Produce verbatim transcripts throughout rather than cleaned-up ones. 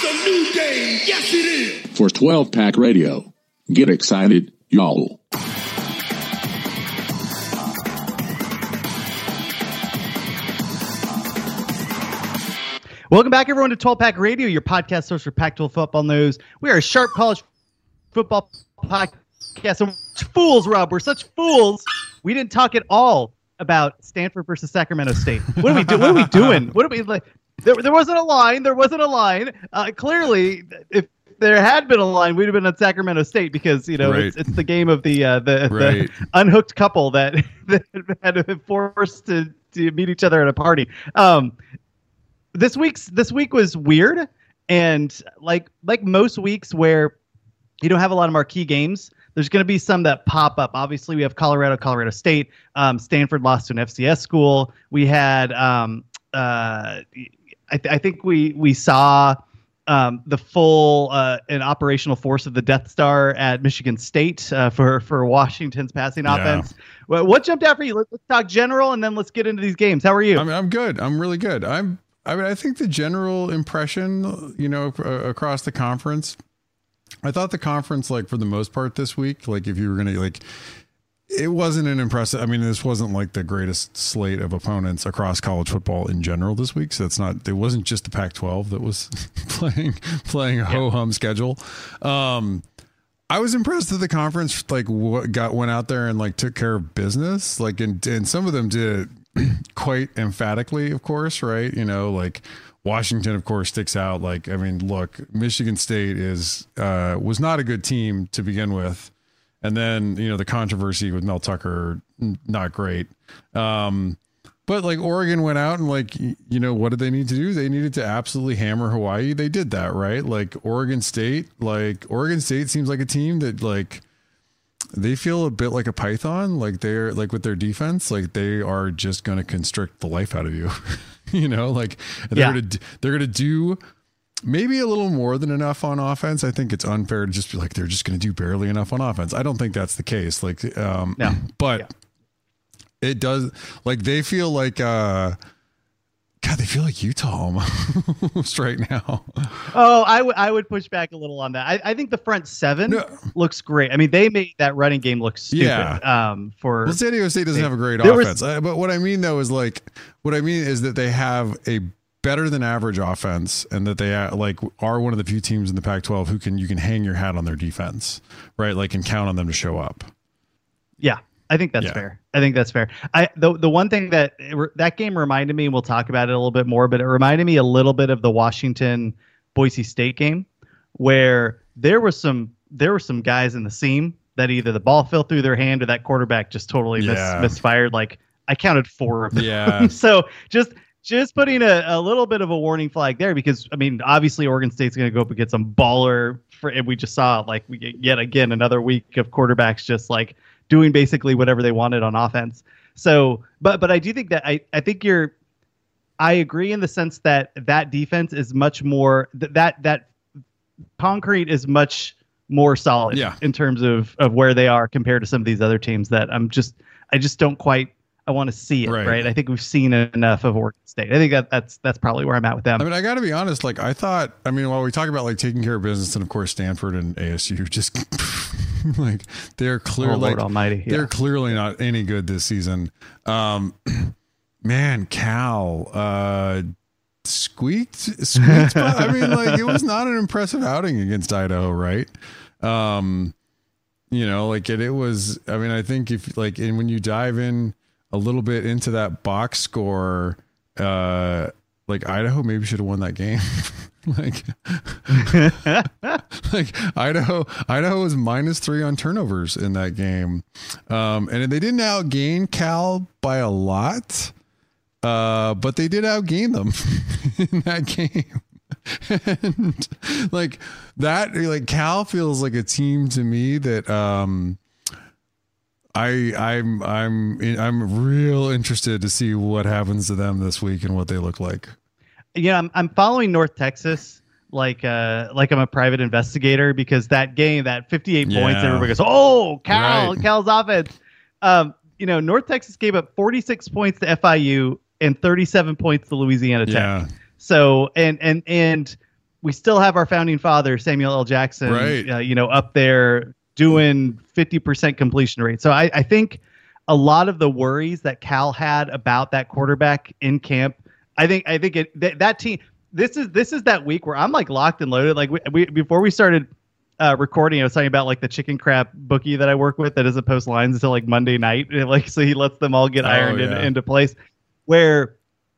It's a new day. Yes, it is. For twelve pack Radio. Get excited, y'all. Welcome back, everyone, to twelve pack Radio, your podcast source for Pac twelve football news. We are a sharp college football podcast. So fools, Rob. We're such fools. We didn't talk at all about Stanford versus Sacramento State. What are we do? What are we doing? What are we like? There, there wasn't a line. There wasn't a line. Uh, clearly, if there had been a line, we'd have been on Sacramento State because you know right. it's, it's the game of the uh, the, right. the unhooked couple that, that had been forced to, to meet each other at a party. Um, this week's this week was weird, and like like most weeks where you don't have a lot of marquee games, there's going to be some that pop up. Obviously, we have Colorado, Colorado State. Um, Stanford lost to an F C S school. We had, um, uh, I, th- I think we we saw um, the full uh, and operational force of the Death Star at Michigan State uh, for for Washington's passing Yeah. offense. Well, what jumped out for you? Let's, let's talk general, and then let's get into these games. How are you? I mean, I'm good. I'm really good. I'm. I mean, I think the general impression, you know, uh, across the conference. I thought the conference, like for the most part this week, like if you were going to like, it wasn't an impressive. I mean, this wasn't like the greatest slate of opponents across college football in general this week. So it's not, it wasn't just the Pac twelve that was playing, playing a ho hum schedule. Um, I was impressed that the conference like what got, went out there and like took care of business. Like, and, and some of them did it quite emphatically, of course, right? You know, like Washington, of course, sticks out. Like, I mean, look, Michigan State is uh, was not a good team to begin with. And then, you know, the controversy with Mel Tucker, not great. Um, but like Oregon went out and like, you know, what did they need to do? They needed to absolutely hammer Hawaii. They did that, right? Like Oregon State, like Oregon State seems like a team that like, they feel a bit like a python, like they're like with their defense, like they are just going to constrict the life out of you, you know, like they're yeah. going to, they're going to do maybe a little more than enough on offense. I think it's unfair to just be like, they're just going to do barely enough on offense. I don't think that's the case. Like, um, no. but yeah. it does like, they feel like, uh, God, they feel like Utah almost right now. Oh, I, w- I would push back a little on that. I, I think the front seven No. looks great. I mean, they made that running game look stupid. Yeah. Um, for Well, San Diego State doesn't they, have a great there offense. Was, uh, but what I mean, though, is like, what I mean is that they have a better than average offense and that they uh, like are one of the few teams in the Pac twelve who can, you can hang your hat on their defense, right? Like, and count on them to show up. Yeah. I think that's Yeah. fair. I think that's fair. I the the one thing that that game reminded me, and we'll talk about it a little bit more, but it reminded me a little bit of the Washington Boise State game, where there was some there were some guys in the seam that either the ball fell through their hand or that quarterback just totally Yeah. mis- misfired. Like I counted four of them. Yeah. so just just putting a, a little bit of a warning flag there, because I mean, obviously Oregon State's going to go up and get some baller. For, and we just saw like we, yet again another week of quarterbacks just like doing basically whatever they wanted on offense. So, but but I do think that I, I think you're, I agree in the sense that that defense is much more, that that, that concrete is much more solid Yeah. in terms of, of where they are compared to some of these other teams that I'm just, I just don't quite, I want to see it, Right. right? I think we've seen enough of Oregon State. I think that that's, that's probably where I'm at with them. I mean, I got to be honest. Like, I thought, I mean, while we talk about like taking care of business, and of course, Stanford and A S U just like they're clear, Oh, Lord like Almighty, yeah. they're clearly not any good this season. Um, man, Cal, uh, squeaked, squeaked. by, I mean, like it was not an impressive outing against Idaho, right? Um, you know, like it, it was, I mean, I think if like, and when you dive in a little bit into that box score, uh, like Idaho maybe should have won that game. like, like Idaho, Idaho was minus three on turnovers in that game. Um, and they didn't outgain Cal by a lot. Uh, but they did outgain them in that game. And like that, like Cal feels like a team to me that, um, I I'm I'm I'm real interested to see what happens to them this week and what they look like. Yeah, I'm I'm following North Texas like uh like I'm a private investigator, because that game, that fifty-eight Yeah. points, everybody goes, "Oh, Cal, Right. Cal's offense." Um, you know, North Texas gave up forty-six points to F I U and thirty-seven points to Louisiana Tech. Yeah. So and and and we still have our founding father, Samuel L. Jackson, right. uh, you know, up there doing fifty percent completion rate. So I, I think a lot of the worries that Cal had about that quarterback in camp, I think I think it th- that team. This is this is that week where I'm like locked and loaded. Like we, we before we started uh, recording, I was talking about like the chicken crap bookie that I work with that doesn't post lines until like Monday night. Like so he lets them all get oh, ironed yeah. in, into place. Where,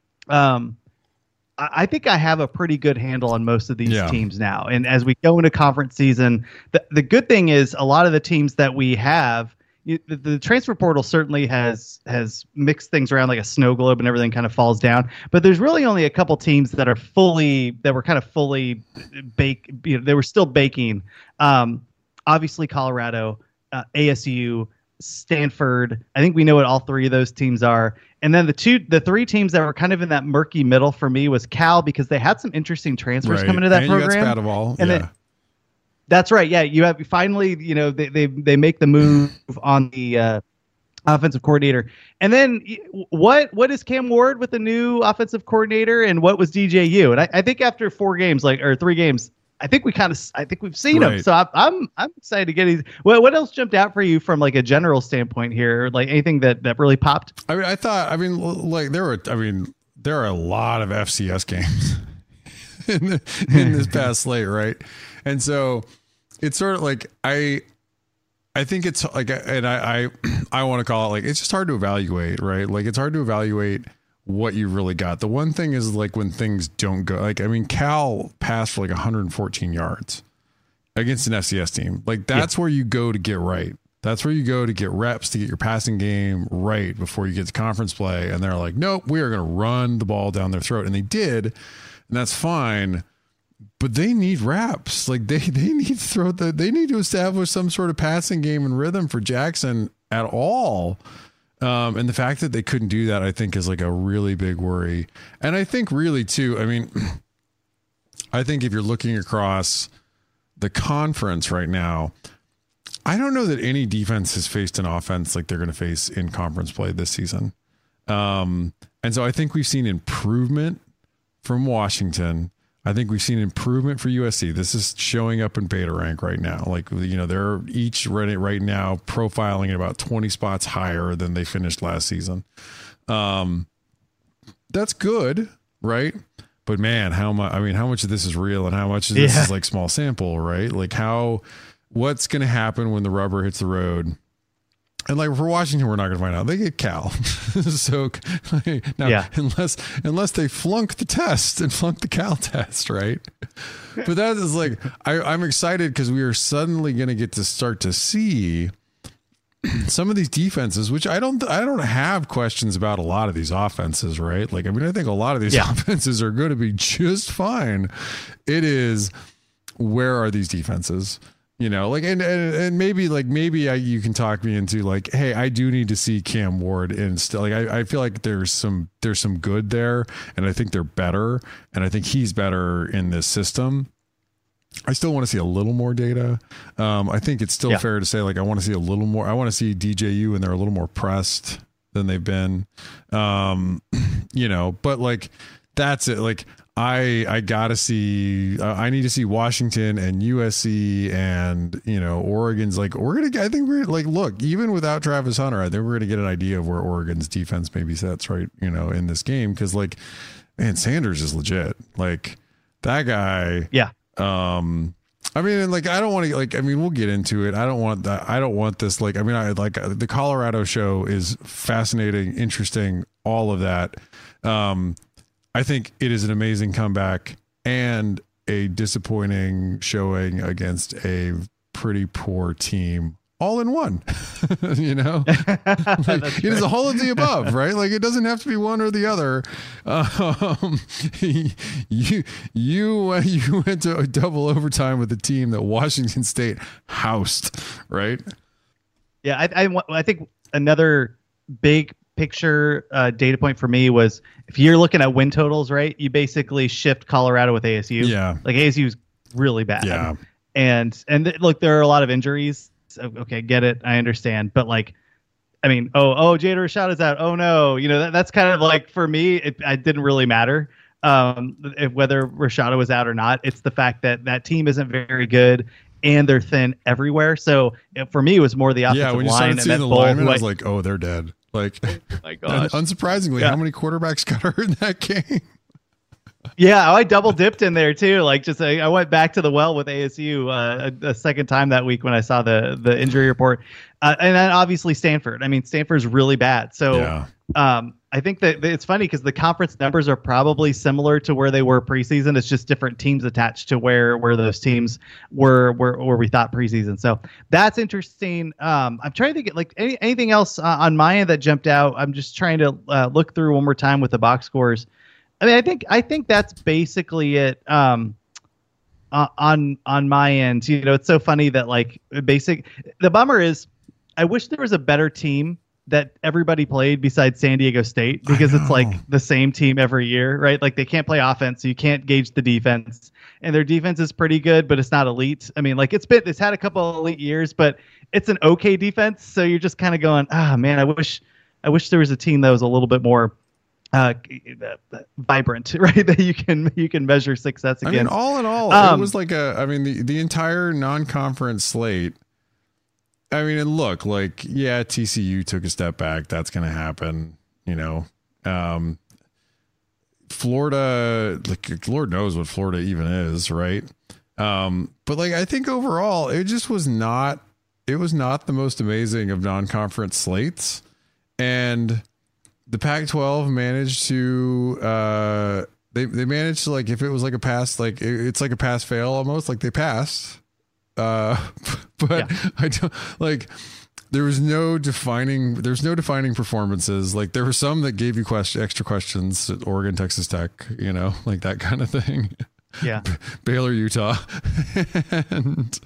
um, I, I think I have a pretty good handle on most of these yeah. teams now. And as we go into conference season, the the good thing is a lot of the teams that we have. You, the, the transfer portal certainly has has mixed things around like a snow globe and everything kind of falls down. But there's really only a couple teams that are fully that were kind of fully bake. You know, they were still baking. Um, obviously, Colorado, uh, A S U, Stanford. I think we know what all three of those teams are. And then the two, the three teams that were kind of in that murky middle for me was Cal because they had some interesting transfers right. coming to that and program. You got Spadavall. And yeah. then. That's right. Yeah, you have finally, you know, they they, they make the move on the uh, offensive coordinator, and then what what is Cam Ward with the new offensive coordinator, and what was D J U? And I, I think after four games, like or three games, I think we kind of I think we've seen right. him. So I, I'm I'm excited to get these. Well, what else jumped out for you from like a general standpoint here? Like anything that that really popped? I mean, I thought. I mean, like there were. I mean, there are a lot of F C S games in the, in this past slate, right? And so it's sort of like I, I think it's like, and I, I, I want to call it like, it's just hard to evaluate, right? Like it's hard to evaluate what you really got. The one thing is like when things don't go, like, I mean, Cal passed for like one hundred fourteen yards against an F C S team. Like that's yeah. where you go to get right. That's where you go to get reps, to get your passing game right before you get to conference play. And they're like, nope, we are going to run the ball down their throat. And they did, and that's fine. But they need reps. Like they, they need to throw the, they need to establish some sort of passing game and rhythm for Jackson at all. Um, and the fact that they couldn't do that, I think is like a really big worry. And I think really too, I mean, I think if you're looking across the conference right now, I don't know that any defense has faced an offense like they're going to face in conference play this season. Um, and so I think we've seen improvement from Washington. I think we've seen improvement for U S C. This is showing up in beta rank right now. Like, you know, they're each right, right now profiling at about twenty spots higher than they finished last season. Um, that's good, right? But man, how much, I mean, how much of this is real and how much of this yeah. is like small sample, right? Like how, what's going to happen when the rubber hits the road? And like for Washington, we're not going to find out. They get Cal. so now, yeah. unless unless they flunk the test and flunk the Cal test, right? But that is like I, I'm excited because we are suddenly going to get to start to see some of these defenses, which I don't I don't have questions about a lot of these offenses, right? Like I mean, I think a lot of these yeah. offenses are going to be just fine. It is where are these defenses? You know, like, and, and, and maybe like, maybe I, you can talk me into like, hey, I do need to see Cam Ward and still like, I, I feel like there's some, there's some good there and I think they're better. And I think he's better in this system. I still want to see a little more data. Um, I think it's still yeah. fair to say, like, I want to see a little more, I want to see D J U and they're a little more pressed than they've been, um, you know, but like, that's it. Like, I I gotta see. Uh, I need to see Washington and U S C and you know Oregon's. Like we're gonna. I think we're like look. Even without Travis Hunter, I think we're gonna get an idea of where Oregon's defense maybe sets right. You know in this game because like, man, Sanders is legit. Like that guy. Yeah. Um. I mean, and like I don't want to like. I mean, we'll get into it. I don't want that. I don't want this. Like, I mean, I like the Colorado show is fascinating, interesting, all of that. Um. I think it is an amazing comeback and a disappointing showing against a pretty poor team all in one, you know, like, it is a whole of the above, right? Like it doesn't have to be one or the other. Um, you, you, uh, you went to a double overtime with a team that Washington State housed, right? Yeah. I, I, I think another big picture uh, data point for me was if you're looking at win totals, right, you basically shift Colorado with A S U. Yeah. Like A S U is really bad. Yeah. And, and th- look, there are a lot of injuries. So, okay. Get it. I understand. But like, I mean, oh, oh, Jada Rashad is out. Oh no. You know, that, that's kind of like for me, it, it didn't really matter. um, if, whether Rashada was out or not. It's the fact that that team isn't very good and they're thin everywhere. So it, for me, it was more the offensive yeah, when you line. started and seeing that the Bull, linemen, who I was like, oh, they're dead. Like, oh my gosh. unsurprisingly, Yeah. how many quarterbacks got hurt in that game? Yeah, I double dipped in there too. Like, just I, I went back to the well with A S U uh, a, a second time that week when I saw the the injury report, uh, and then obviously Stanford. I mean, Stanford's really bad. So Yeah. um, I think that that it's funny because the conference numbers are probably similar to where they were preseason. It's just different teams attached to where where those teams were where where we thought preseason. So that's interesting. Um, I'm trying to get like any, anything else uh, on my end that jumped out. I'm just trying to uh, look through one more time with the box scores. I mean, I think I think that's basically it. Um, uh, on on my end, you know, it's so funny that like basic. The bummer is, I wish there was a better team that everybody played besides San Diego State, because it's like the same team every year, right? Like they can't play offense, so you can't gauge the defense, and their defense is pretty good, but it's not elite. I mean, like it's been it's had a couple of elite years, but it's an okay defense. So you're just kind of going, ah, oh, man, I wish I wish there was a team that was a little bit more uh vibrant, right, that you can you can measure success against. I mean, all in all, um, it was like a I mean the, the entire non-conference slate. I mean, and look, like, yeah, T C U took a step back. That's gonna happen, you know. Um Florida, like, Lord knows what Florida even is, right? Um but like I think overall it just was not it was not the most amazing of non-conference slates. And the Pac twelve managed to uh they they managed to, like, if it was like a pass, like it, it's like a pass fail almost, like they passed. Uh but yeah. I don't like there was no defining there's no defining performances. Like there were some that gave you question extra questions at Oregon, Texas Tech, you know, like that kind of thing. Yeah. Baylor, Utah. and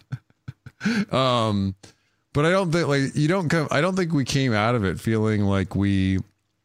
um but I don't think like you don't come I don't think we came out of it feeling like we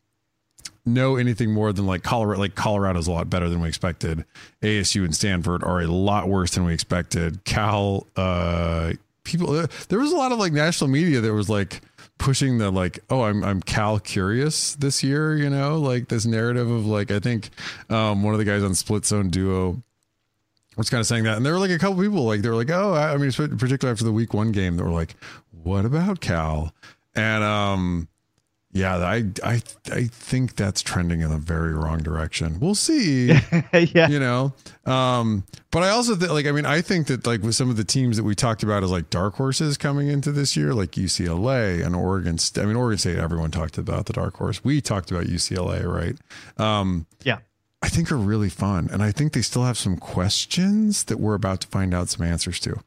know anything more than like Colorado. Like Colorado's a lot better than we expected. A S U and Stanford are a lot worse than we expected. Cal, uh, people, uh, there was a lot of like national media that was like pushing the like, oh, I'm I'm Cal curious this year. You know, like this narrative of like I think um, one of the guys on Split Zone Duo was kind of saying that, and there were like a couple people like they were like, oh, I, I mean, particularly after the week one game, that were like, what about Cal? And um. Yeah, I I I think that's trending in a very wrong direction. We'll see. Yeah. You know. Um, but I also think, like, I mean, I think that like with some of the teams that we talked about as like dark horses coming into this year, like U C L A and Oregon State. I mean, Oregon State, everyone talked about the dark horse. We talked about U C L A, right? Um, yeah. I think are really fun. And I think they still have some questions that we're about to find out some answers to.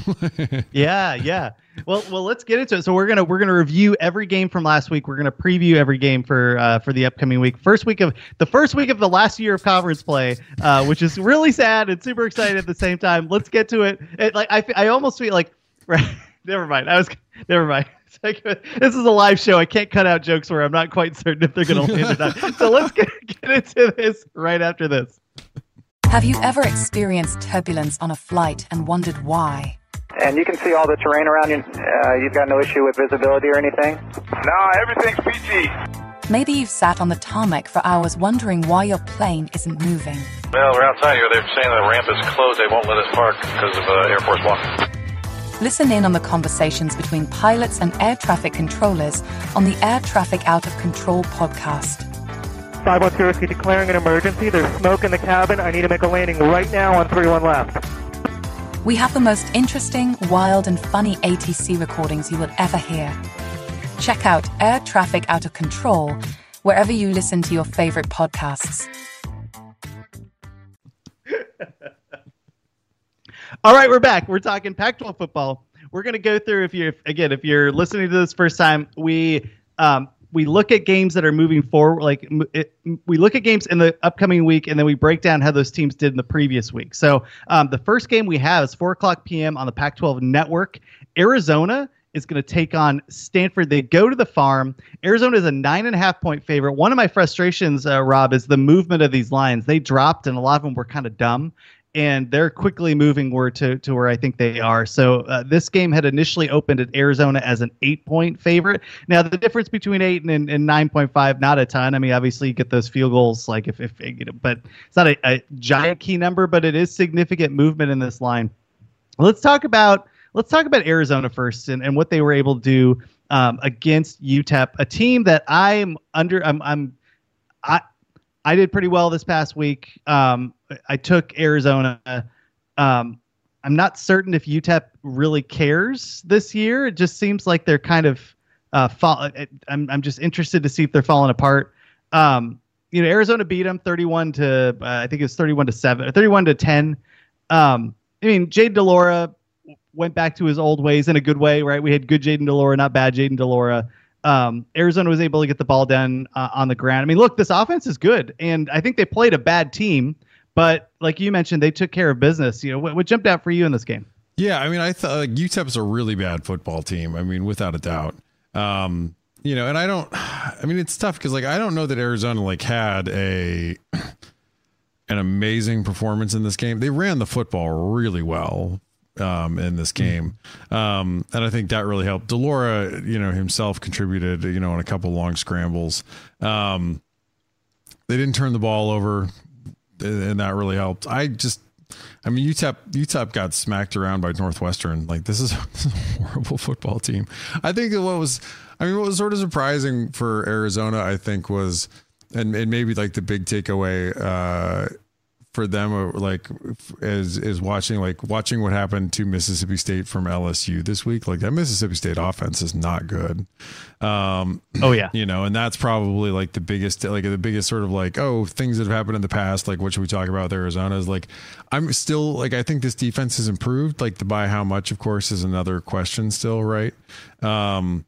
yeah, yeah. Well, well, let's get into it. So we're gonna we're gonna review every game from last week. We're gonna preview every game for uh, for the upcoming week. First week of the first week of the last year of conference play, uh, which is really sad and super excited at the same time. Let's get to it. it like I I almost feel like right. Never mind. I was never mind. It's like, this is a live show. I can't cut out jokes where I'm not quite certain if they're going to land or not. So let's get, get into this right after this. Have you ever experienced turbulence on a flight and wondered why? And you can see all the terrain around you. Uh, you've got no issue with visibility or anything? No, everything's peachy. Maybe you've sat on the tarmac for hours wondering why your plane isn't moving. Well, we're outside here. They're saying the ramp is closed. They won't let us park because of uh, Air Force One. Listen in on the conversations between pilots and air traffic controllers on the Air Traffic Out of Control podcast. five one zero, declaring an emergency. There's smoke in the cabin. I need to make a landing right now on three one left. We have the most interesting, wild, and funny A T C recordings you will ever hear. Check out Air Traffic Out of Control wherever you listen to your favorite podcasts. All right, we're back. We're talking Pac twelve football. We're going to go through, if you're, again, if you're listening to this first time, we um, we look at games that are moving forward. Like it, we look at games in the upcoming week, and then we break down how those teams did in the previous week. So um, the first game we have is four o'clock p.m. on the Pac twelve network. Arizona is going to take on Stanford. They go to the Farm. Arizona is a nine and a half point favorite. One of my frustrations, uh, Rob, is the movement of these lines. They dropped, and a lot of them were kind of dumb. and they're quickly moving where to, to where I think they are. So uh, this game had initially opened at Arizona as an eight-point favorite. Now, the difference between eight and, and nine point five, not a ton. I mean, obviously, you get those field goals, like if, if you know, but it's not a, a giant key number, but it is significant movement in this line. Let's talk about let's talk about Arizona first and, and what they were able to do um, against U T E P, a team that I'm under. I'm I'm I I did pretty well this past week. Um, I took Arizona. Um, I'm not certain if U T E P really cares this year. It just seems like they're kind of uh, fall. I'm I'm just interested to see if they're falling apart. Um, you know, Arizona beat them thirty-one to uh, I think it was thirty-one to seven, or thirty-one to ten. Um, I mean, Jayden de Laura went back to his old ways in a good way, right? We had good Jayden de Laura, not bad Jayden de Laura. Um, Arizona was able to get the ball done uh, on the ground. I mean, look, this offense is good, and I think they played a bad team, but like you mentioned, they took care of business. You know, what, what jumped out for you in this game? Yeah, I mean, I thought like, U T E P is a really bad football team. I mean, without a doubt. Um, you know, and I don't. I mean, it's tough because like I don't know that Arizona like had a an amazing performance in this game. They ran the football really well. Um, in this game. Um, and I think that really helped. de Laura, you know, himself contributed, you know, on a couple long scrambles. Um, they didn't turn the ball over, and that really helped. I just, I mean, U T E P, U T E P got smacked around by Northwestern. Like, this is, this is a horrible football team. I think that what was, I mean, what was sort of surprising for Arizona, I think was, and, and maybe like the big takeaway, uh, for them, like, is is watching like watching what happened to Mississippi State from L S U this week. Like, that Mississippi State offense is not good. Um, oh yeah, you know, and that's probably like the biggest, like the biggest sort of like, oh, things that have happened in the past. Like, what should we talk about with Arizona? Is like, I'm still like, I think this defense has improved. Like, to by how much, of course, is another question still, right? Um,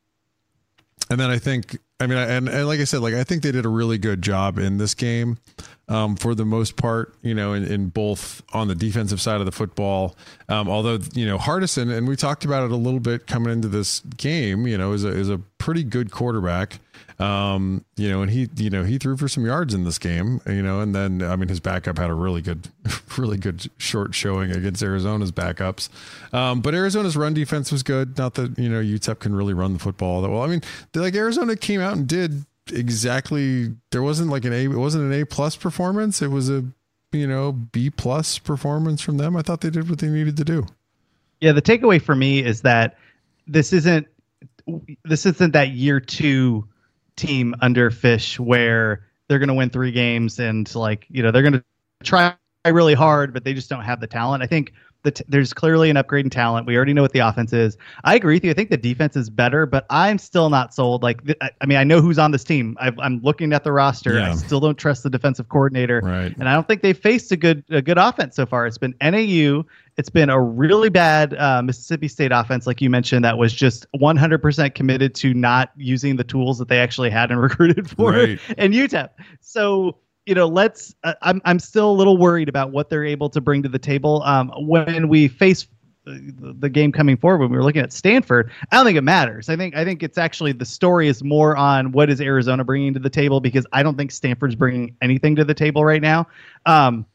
and then I think, I mean, and, and like I said, like I think they did a really good job in this game. Um, for the most part, you know, in, in both on the defensive side of the football, um, although, you know, Hardison, and we talked about it a little bit coming into this game, you know, is a, is a pretty good quarterback, um, you know, and he, you know, he threw for some yards in this game, you know, and then, I mean, his backup had a really good, really good short showing against Arizona's backups. Um, but Arizona's run defense was good. Not that, you know, U T E P can really run the football that well. I mean, like Arizona came out and did exactly, there wasn't like an A, it wasn't an A plus performance. It was a, you know, B plus performance from them. I thought they did what they needed to do. Yeah. The takeaway for me is that this isn't, this isn't that year two team under Fish where they're going to win three games and like, you know, they're going to try really hard, but they just don't have the talent. I think The t- there's clearly an upgrade in talent. We already know what the offense is. I agree with you. I think the defense is better, but I'm still not sold. Like, th- I mean, I know who's on this team. I've, I'm looking at the roster. Yeah. I still don't trust the defensive coordinator, right. And I don't think they've faced a good a good offense so far. It's been N A U. It's been a really bad uh, Mississippi State offense, like you mentioned, that was just one hundred percent committed to not using the tools that they actually had and recruited for, right. and U T E P. So. You know, let's. Uh, I'm I'm still a little worried about what they're able to bring to the table. Um, when we face the, the game coming forward, when we were looking at Stanford, I don't think it matters. I think I think it's actually the story is more on what is Arizona bringing to the table, because I don't think Stanford's bringing anything to the table right now. Um,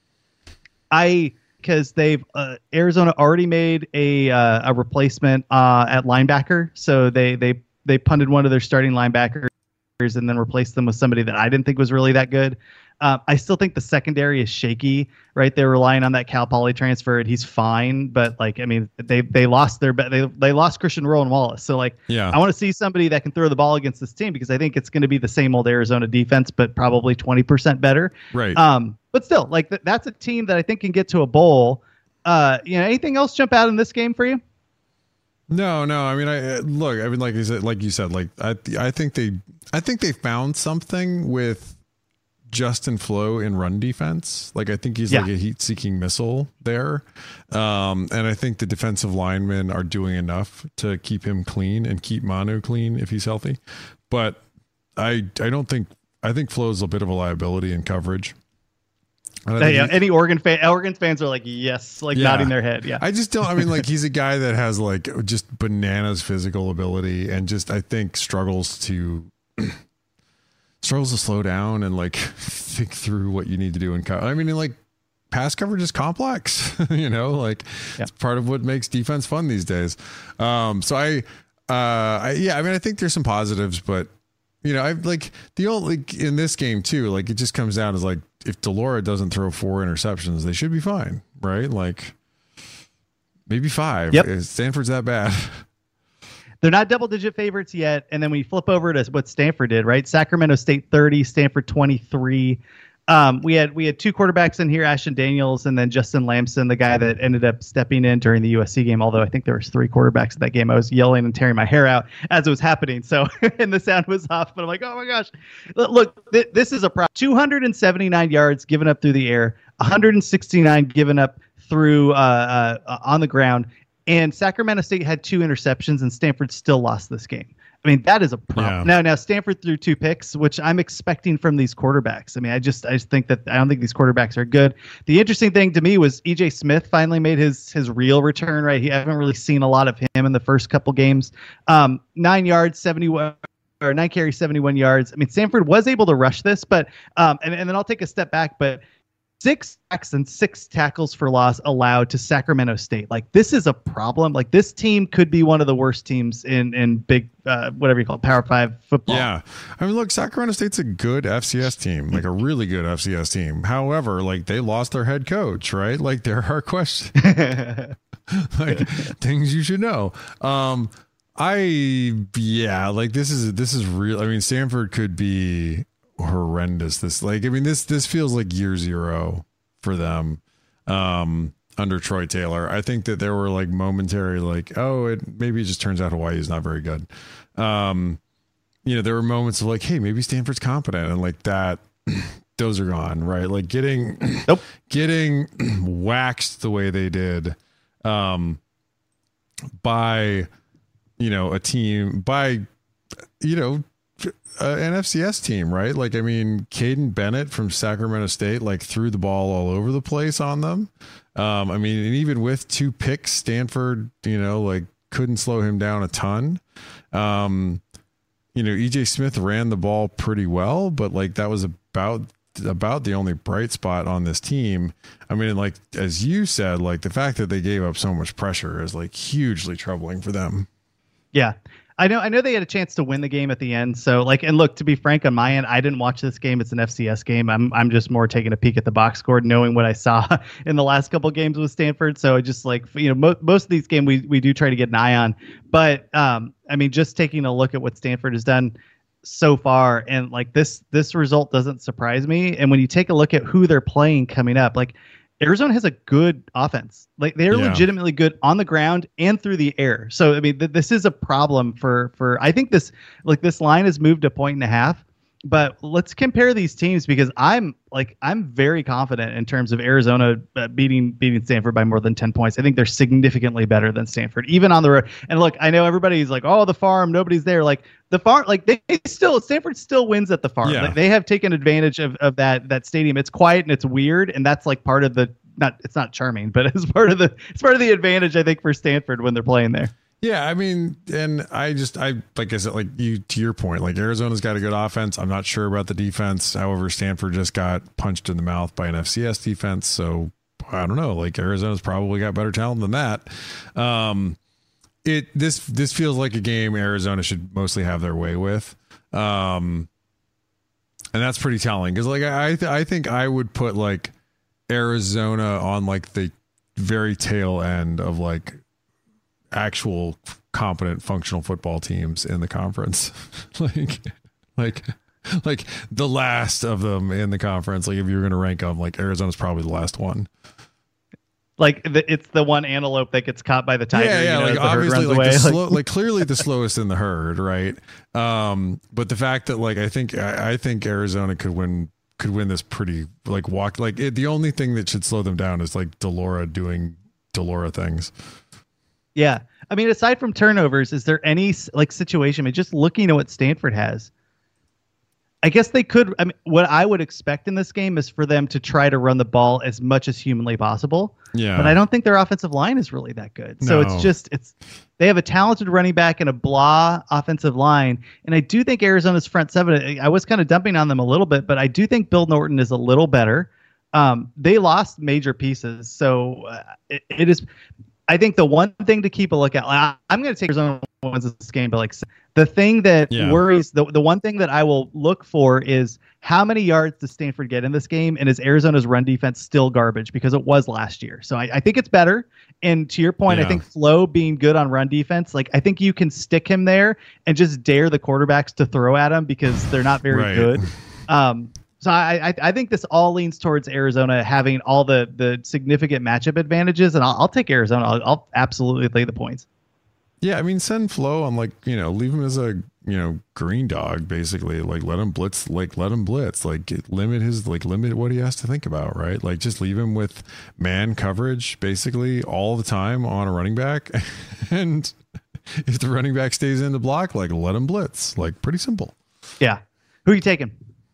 I because they've uh, Arizona already made a uh, a replacement uh, at linebacker, so they they they punted one of their starting linebackers and then replaced them with somebody that I didn't think was really that good. Uh, I still think the secondary is shaky, right? They're relying on that Cal Poly transfer, and he's fine. But like, I mean, they they lost their they they lost Christian Rowan Wallace. So like, yeah, I want to see somebody that can throw the ball against this team, because I think it's going to be the same old Arizona defense, but probably twenty percent better. Right. Um, but still, like th- that's a team that I think can get to a bowl. Uh, you know, anything else jump out in this game for you? No, no. I mean, I look. I mean, like you said, like you said, like I, I think they, I think they found something with Justin Flo in run defense. Like, I think he's yeah. like a heat-seeking missile there, um, and I think the defensive linemen are doing enough to keep him clean and keep Manu clean if he's healthy. But I, I don't think I think Flo's a bit of a liability in coverage. Yeah, he, any Oregon fan, Oregon fans are like, yes, like yeah. nodding their head. Yeah, I just don't. I mean, like, he's a guy that has like just bananas physical ability, and just I think struggles to. struggles to slow down and like think through what you need to do in co- I mean, like, pass coverage is complex, you know, like yeah. it's part of what makes defense fun these days. Um, so I, uh, I, yeah, I mean, I think there's some positives, but you know, I like the only like, in this game too, like it just comes down as like, if de Laura doesn't throw four interceptions, they should be fine. Right. Like maybe five. Yep. Stanford's that bad. They're not double digit favorites yet. And then we flip over to what Stanford did, right? Sacramento State thirty, Stanford twenty-three. Um, we had we had two quarterbacks in here, Ashton Daniels and then Justin Lamson, the guy that ended up stepping in during the U S C game. Although I think there was three quarterbacks in that game. I was yelling and tearing my hair out as it was happening. So and the sound was off, but I'm like, oh my gosh, look, th- this is a problem. two hundred seventy-nine yards given up through the air, one hundred sixty-nine given up through uh, uh, on the ground, and Sacramento State had two interceptions, and Stanford still lost this game. I mean, that is a problem. Yeah. Now, now Stanford threw two picks, which I'm expecting from these quarterbacks. I mean, I just I just think that I don't think these quarterbacks are good. The interesting thing to me was E J Smith finally made his his real return, right? He I haven't really seen a lot of him in the first couple games. Um, nine yards, seventy-one or nine carries, seventy-one yards. I mean, Stanford was able to rush this, but um, and, and then I'll take a step back, but six sacks and six tackles for loss allowed to Sacramento State. Like, this is a problem. Like, this team could be one of the worst teams in in big uh, whatever you call it, Power Five football. Yeah, I mean, look, Sacramento State's a good F C S team, like a really good F C S team. However, like they lost their head coach, right? Like there are questions, like things you should know. Um, I yeah, like this is this is real. I mean, Stanford could be horrendous. This like I mean this this feels like year zero for them um under Troy Taylor. I think that there were like momentary like oh it maybe it just turns out Hawaii is not very good. Um you know, there were moments of like, hey, maybe Stanford's competent, and like that those are gone, right? Like getting nope. getting waxed the way they did um by you know a team by you know Uh, an F C S team, right? Like, I mean, Caden Bennett from Sacramento State, like threw the ball all over the place on them. Um, I mean, and even with two picks, Stanford, you know, like couldn't slow him down a ton. Um, you know, E J Smith ran the ball pretty well, but like that was about, about the only bright spot on this team. I mean, like, as you said, like the fact that they gave up so much pressure is like hugely troubling for them. Yeah. I know I know they had a chance to win the game at the end. So like, and look, to be frank, on my end, I didn't watch this game. It's an F C S game. I'm I'm just more taking a peek at the box score, knowing what I saw in the last couple games with Stanford. So I just like, you know, mo- most of these games we, we do try to get an eye on. But um, I mean, just taking a look at what Stanford has done so far, and like this this result doesn't surprise me. And when you take a look at who they're playing coming up, like Arizona has a good offense. Like they're yeah. legitimately good on the ground and through the air. So, I mean, th- this is a problem for, for, I think this, like this line has moved a point and a half, but let's compare these teams because I'm like, I'm very confident in terms of Arizona uh, beating, beating Stanford by more than ten points. I think they're significantly better than Stanford, even on the road. And look, I know everybody's like, oh, the farm, nobody's there. Like the farm, like they still, Stanford still wins at the farm. Yeah. Like, they have taken advantage of, of that, that stadium. It's quiet and it's weird. And that's like part of the, not, it's not charming, but it's part of the, it's part of the advantage, I think, for Stanford when they're playing there. Yeah, I mean, and I just, I like I said, like you, to your point, like Arizona's got a good offense. I'm not sure about the defense. However, Stanford just got punched in the mouth by an F C S defense. So I don't know, like Arizona's probably got better talent than that. Um, it, this, this feels like a game Arizona should mostly have their way with. Um, and that's pretty telling because like, I, th- I think I would put like Arizona on like the very tail end of like actual competent functional football teams in the conference. like like like the last of them in the conference. Like if you're going to rank them, like Arizona's probably the last one. Like the, it's the one antelope that gets caught by the tiger. Yeah, yeah. You know, like obviously, like, the slow, like clearly the slowest in the herd, right? Um, but the fact that like I think I, I think Arizona could win could win this pretty like walk like it, the only thing that should slow them down is like de Laura doing de Laura things. Yeah. I mean, aside from turnovers, is there any like situation? I mean, just looking at what Stanford has, I guess they could. I mean, what I would expect in this game is for them to try to run the ball as much as humanly possible. Yeah. But I don't think their offensive line is really that good. So No. it's just, it's, they have a talented running back and a blah offensive line. And I do think Arizona's front seven, I was kind of dumping on them a little bit, but I do think Bill Norton is a little better. Um, they lost major pieces, so uh, it, it is. I think the one thing to keep a look at. I, I'm going to take Arizona wins this game, but like the thing that Yeah. worries, the the one thing that I will look for is how many yards does Stanford get in this game, and is Arizona's run defense still garbage because it was last year. So I, I think it's better. And to your point, Yeah. I think Flo being good on run defense, like I think you can stick him there and just dare the quarterbacks to throw at him because they're not very Right. good. Um, So I, I I think this all leans towards Arizona having all the the significant matchup advantages, and I'll, I'll take Arizona. I'll, I'll absolutely lay the points. Yeah, I mean, send Flo on, like, you know, leave him as a, you know, green dog, basically. Like, let him blitz, like, let him blitz, like, get, limit his, like, limit what he has to think about, right? Like, just leave him with man coverage, basically, all the time on a running back. And if the running back stays in the block, like, let him blitz. Like, pretty simple. Yeah. Who are you taking?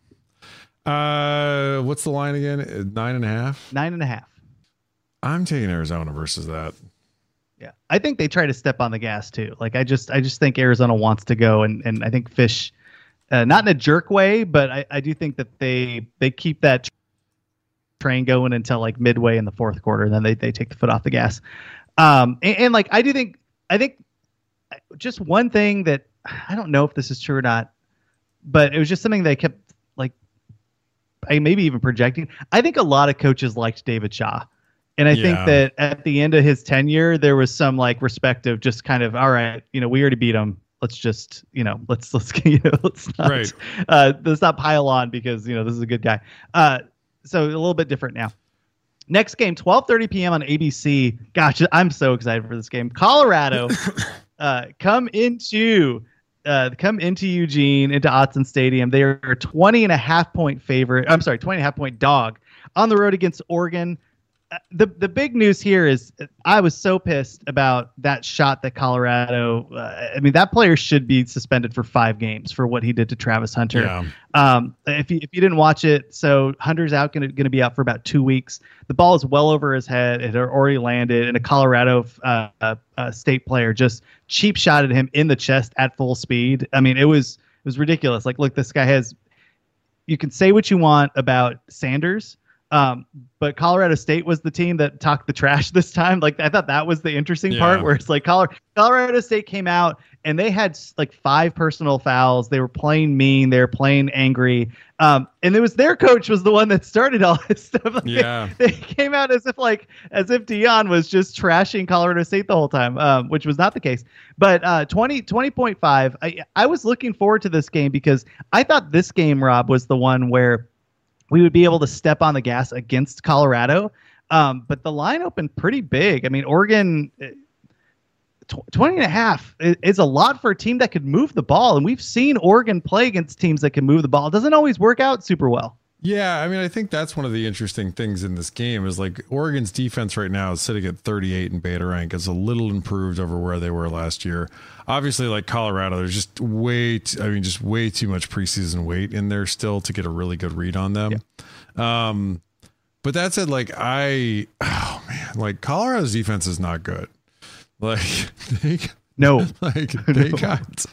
Uh, what's the line again? Nine and a half? Nine and a half. I'm taking Arizona versus that. Yeah, I think they try to step on the gas too. Like I just, I just think Arizona wants to go, and and I think Fish, uh, not in a jerk way, but I, I do think that they they keep that train going until like midway in the fourth quarter, and then they they take the foot off the gas. Um, and, and like I do think, I think just one thing that I don't know if this is true or not, but it was just something they kept like, I maybe even projecting. I think a lot of coaches liked David Shaw. And I Yeah. think that at the end of his tenure, there was some like respect of just kind of, all right, you know, we already beat him. Let's just, you know, let's, let's, you know, let's not, Right. uh, let's not pile on because, you know, this is a good guy. Uh, so a little bit different now. Next game, twelve thirty p.m. on A B C. Gosh, I'm so excited for this game. Colorado uh, come into uh, come into Eugene, into Autzen Stadium. They are a twenty and a half point favorite. I'm sorry, twenty and a half point dog on the road against Oregon. Uh, the the big news here is I was so pissed about that shot that Colorado. Uh, I mean, that player should be suspended for five games for what he did to Travis Hunter. Yeah. Um, if you if you didn't watch it, so Hunter's out going to going to be out for about two weeks. The ball is well over his head. It had already landed, and a Colorado uh, uh, uh, state player just cheap shotted him in the chest at full speed. I mean, it was it was ridiculous. Like, look, this guy has. You can say what you want about Sanders. Um, but Colorado State was the team that talked the trash this time. Like, I thought that was the interesting Yeah. part, where it's like Colorado, Colorado State came out and they had like five personal fouls. They were playing mean. They were playing angry. Um, and it was their coach was the one that started all this stuff. Like, Yeah. They, they came out as if like, as if Dion was just trashing Colorado State the whole time, um, which was not the case. But uh, twenty, twenty point five, I, I was looking forward to this game because I thought this game, Rob, was the one where we would be able to step on the gas against Colorado. Um, but the line opened pretty big. I mean, Oregon, tw- twenty and a half is, is a lot for a team that could move the ball. And we've seen Oregon play against teams that can move the ball. It doesn't always work out super well. Yeah, I mean, I think that's one of the interesting things in this game is like Oregon's defense right now is sitting at thirty-eight in beta rank. It's a little improved over where they were last year. Obviously, like Colorado, there's just way, t- I mean, just way too much preseason weight in there still to get a really good read on them. Yeah. Um, but that said, like I, oh man, like Colorado's defense is not good. Like they, No, like they got,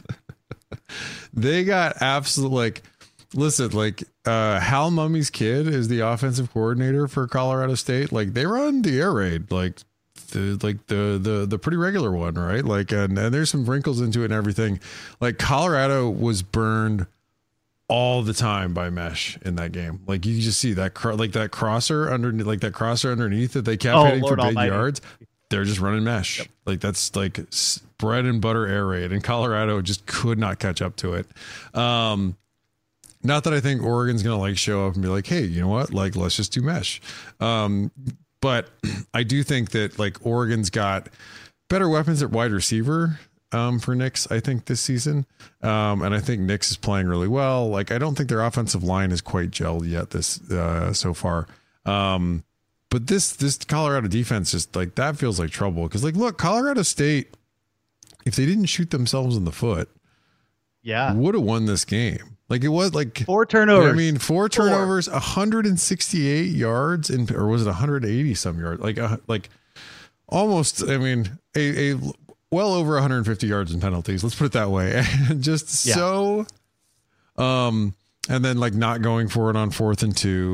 they got absolute like. Listen, like uh, Hal Mummy's kid is the offensive coordinator for Colorado State. Like they run the air raid, like the like the the the pretty regular one, right? Like and, and there's some wrinkles into it and everything. Like Colorado was burned all the time by mesh in that game. Like you just see that cr- like that crosser under like that crosser underneath that they kept Oh, hitting Lord for big Almighty. yards. They're just running mesh. Yep. Like that's like s- bread and butter air raid, and Colorado just could not catch up to it. Um, Not that I think Oregon's going to like show up and be like, hey, you know what? Like, let's just do mesh. Um, but I do think that like Oregon's got better weapons at wide receiver um, for Nix, I think, this season. Um, and I think Nix is playing really well. Like, I don't think their offensive line is quite gelled yet this uh, so far. Um, but this this Colorado defense just like that feels like trouble. Because like, look, Colorado State, if they didn't shoot themselves in the foot, yeah, would have won this game. Like it was like four turnovers. I mean, four turnovers, four. one hundred sixty-eight yards, in, or was it one hundred eighty some yards? Like, uh, like almost. I mean, a, a well over one hundred fifty yards in penalties. Let's put it that way. And just yeah. so, um, and then like not going for it on fourth and two.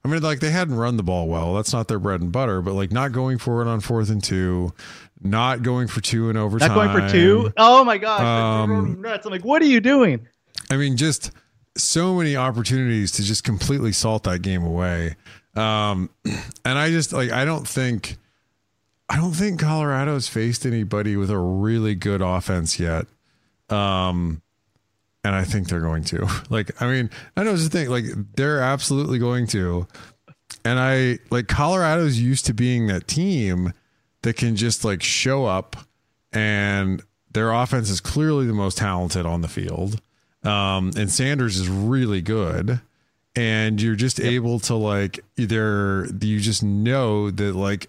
I mean, like they hadn't run the ball well. That's not their bread and butter, but like not going for it on fourth and two, not going for two in overtime. Not going for two. Oh my gosh. Um, nuts. I'm like, what are you doing? I mean, just so many opportunities to just completely salt that game away. Um, and I just like, I don't think, I don't think Colorado's faced anybody with a really good offense yet. Um, and I think they're going to. Like, I mean, I know it's the thing, like they're absolutely going to. And I like Colorado's used to being that team that can just like show up, and their offense is clearly the most talented on the field. Um, and Sanders is really good. And you're just yep. able to like either you just know that like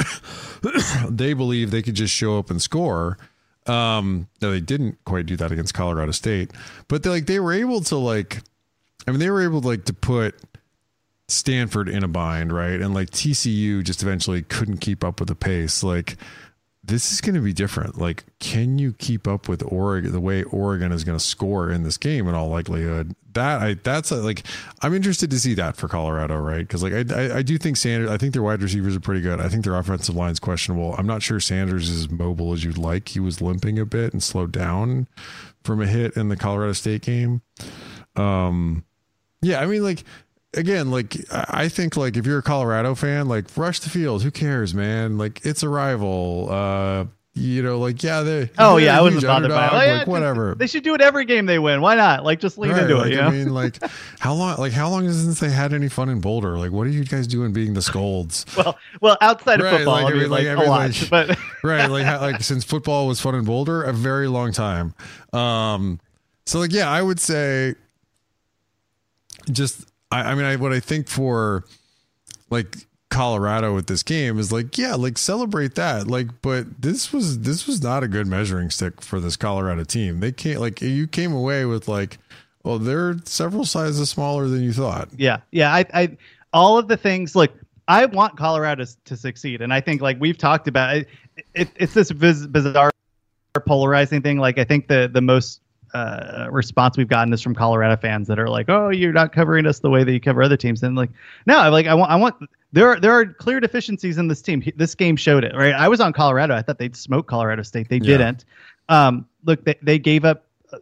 they believe they could just show up and score. Um, no, they didn't quite do that against Colorado State, but they like they were able to like, I mean, they were able to like to put Stanford in a bind, right? And like T C U just eventually couldn't keep up with the pace. Like this is going to be different. Like, can you keep up with Oregon, the way Oregon is going to score in this game in all likelihood? That I that's a, like, I'm interested to see that for Colorado, right? Because like I, I I do think Sanders, I think their wide receivers are pretty good. I think their offensive line is questionable. I'm not sure Sanders is as mobile as you'd like. He was limping a bit and slowed down from a hit in the Colorado State game. Um, yeah, I mean, like again, like I think like if you're a Colorado fan, like rush the field. Who cares, man? Like it's a rival. Uh, You know, like, yeah, they. Oh, yeah, I wasn't bothered by it. Like, yeah, whatever. They should do it every game they win. Why not? Like, just lean right, into like, it. You know? I mean, like, how long? Like, how long is it since they had any fun in Boulder? Like, what are you guys doing being the Scolds? well, well, outside of right, football, like, I mean, like, like, a I mean, lot. like, but right, like, how, like since football was fun in Boulder, a very long time. Um, so like, yeah, I would say, just, I, I mean, I what I think for, like. Colorado with this game is like, yeah, like celebrate that. Like, but this was, this was not a good measuring stick for this Colorado team. They can't like, you came away with like, well, they're several sizes smaller than you thought. Yeah. Yeah. I, I, all of the things, look, I want Colorado to succeed. And I think like we've talked about it, it it's this biz- bizarre polarizing thing. Like, I think the, the most, Uh, response we've gotten is from Colorado fans that are like, "Oh, you're not covering us the way that you cover other teams." And like, no, like I want, I want. There are there are clear deficiencies in this team. This game showed it, right? I was on Colorado. I thought they'd smoke Colorado State. They yeah. didn't. Um, look, they they gave up. Uh,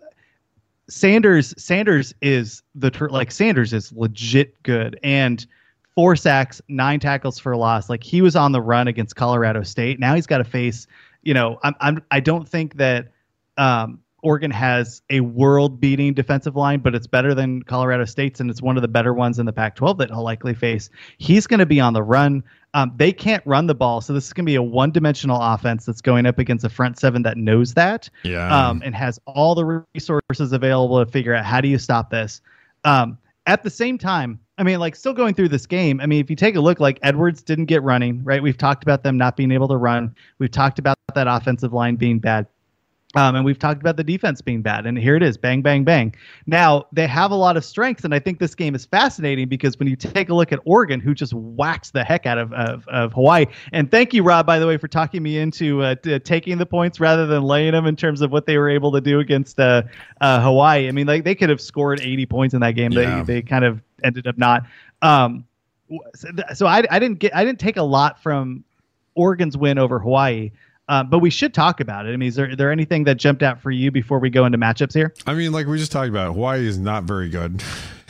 Sanders Sanders is the tr- like Sanders is legit good, and four sacks, nine tackles for a loss. Like he was on the run against Colorado State. Now he's got to face. You know, I'm I'm I don't think that. Um, Oregon has a world-beating defensive line, but it's better than Colorado State's, and it's one of the better ones in the Pac twelve that he'll likely face. He's going to be on the run. Um, they can't run the ball, so this is going to be a one-dimensional offense that's going up against a front seven that knows that yeah. um, and has all the resources available to figure out how do you stop this. Um, at the same time, I mean, like still going through this game, I mean, if you take a look, like Edwards didn't get running, right? We've talked about them not being able to run. We've talked about that offensive line being bad. Um, and we've talked about the defense being bad, and here it is, bang, bang, bang. Now, they have a lot of strengths, and I think this game is fascinating because when you take a look at Oregon, who just whacks the heck out of, of, of Hawaii, and thank you, Rob, by the way, for talking me into uh, t- taking the points rather than laying them in terms of what they were able to do against uh, uh, Hawaii. I mean, like they could have scored eighty points in that game. Yeah. They they kind of ended up not. Um, so, so I, I didn't get I didn't take a lot from Oregon's win over Hawaii. Uh, but we should talk about it. I mean, is there, is there anything that jumped out for you before we go into matchups here? I mean, like we just talked about, Hawaii is not very good.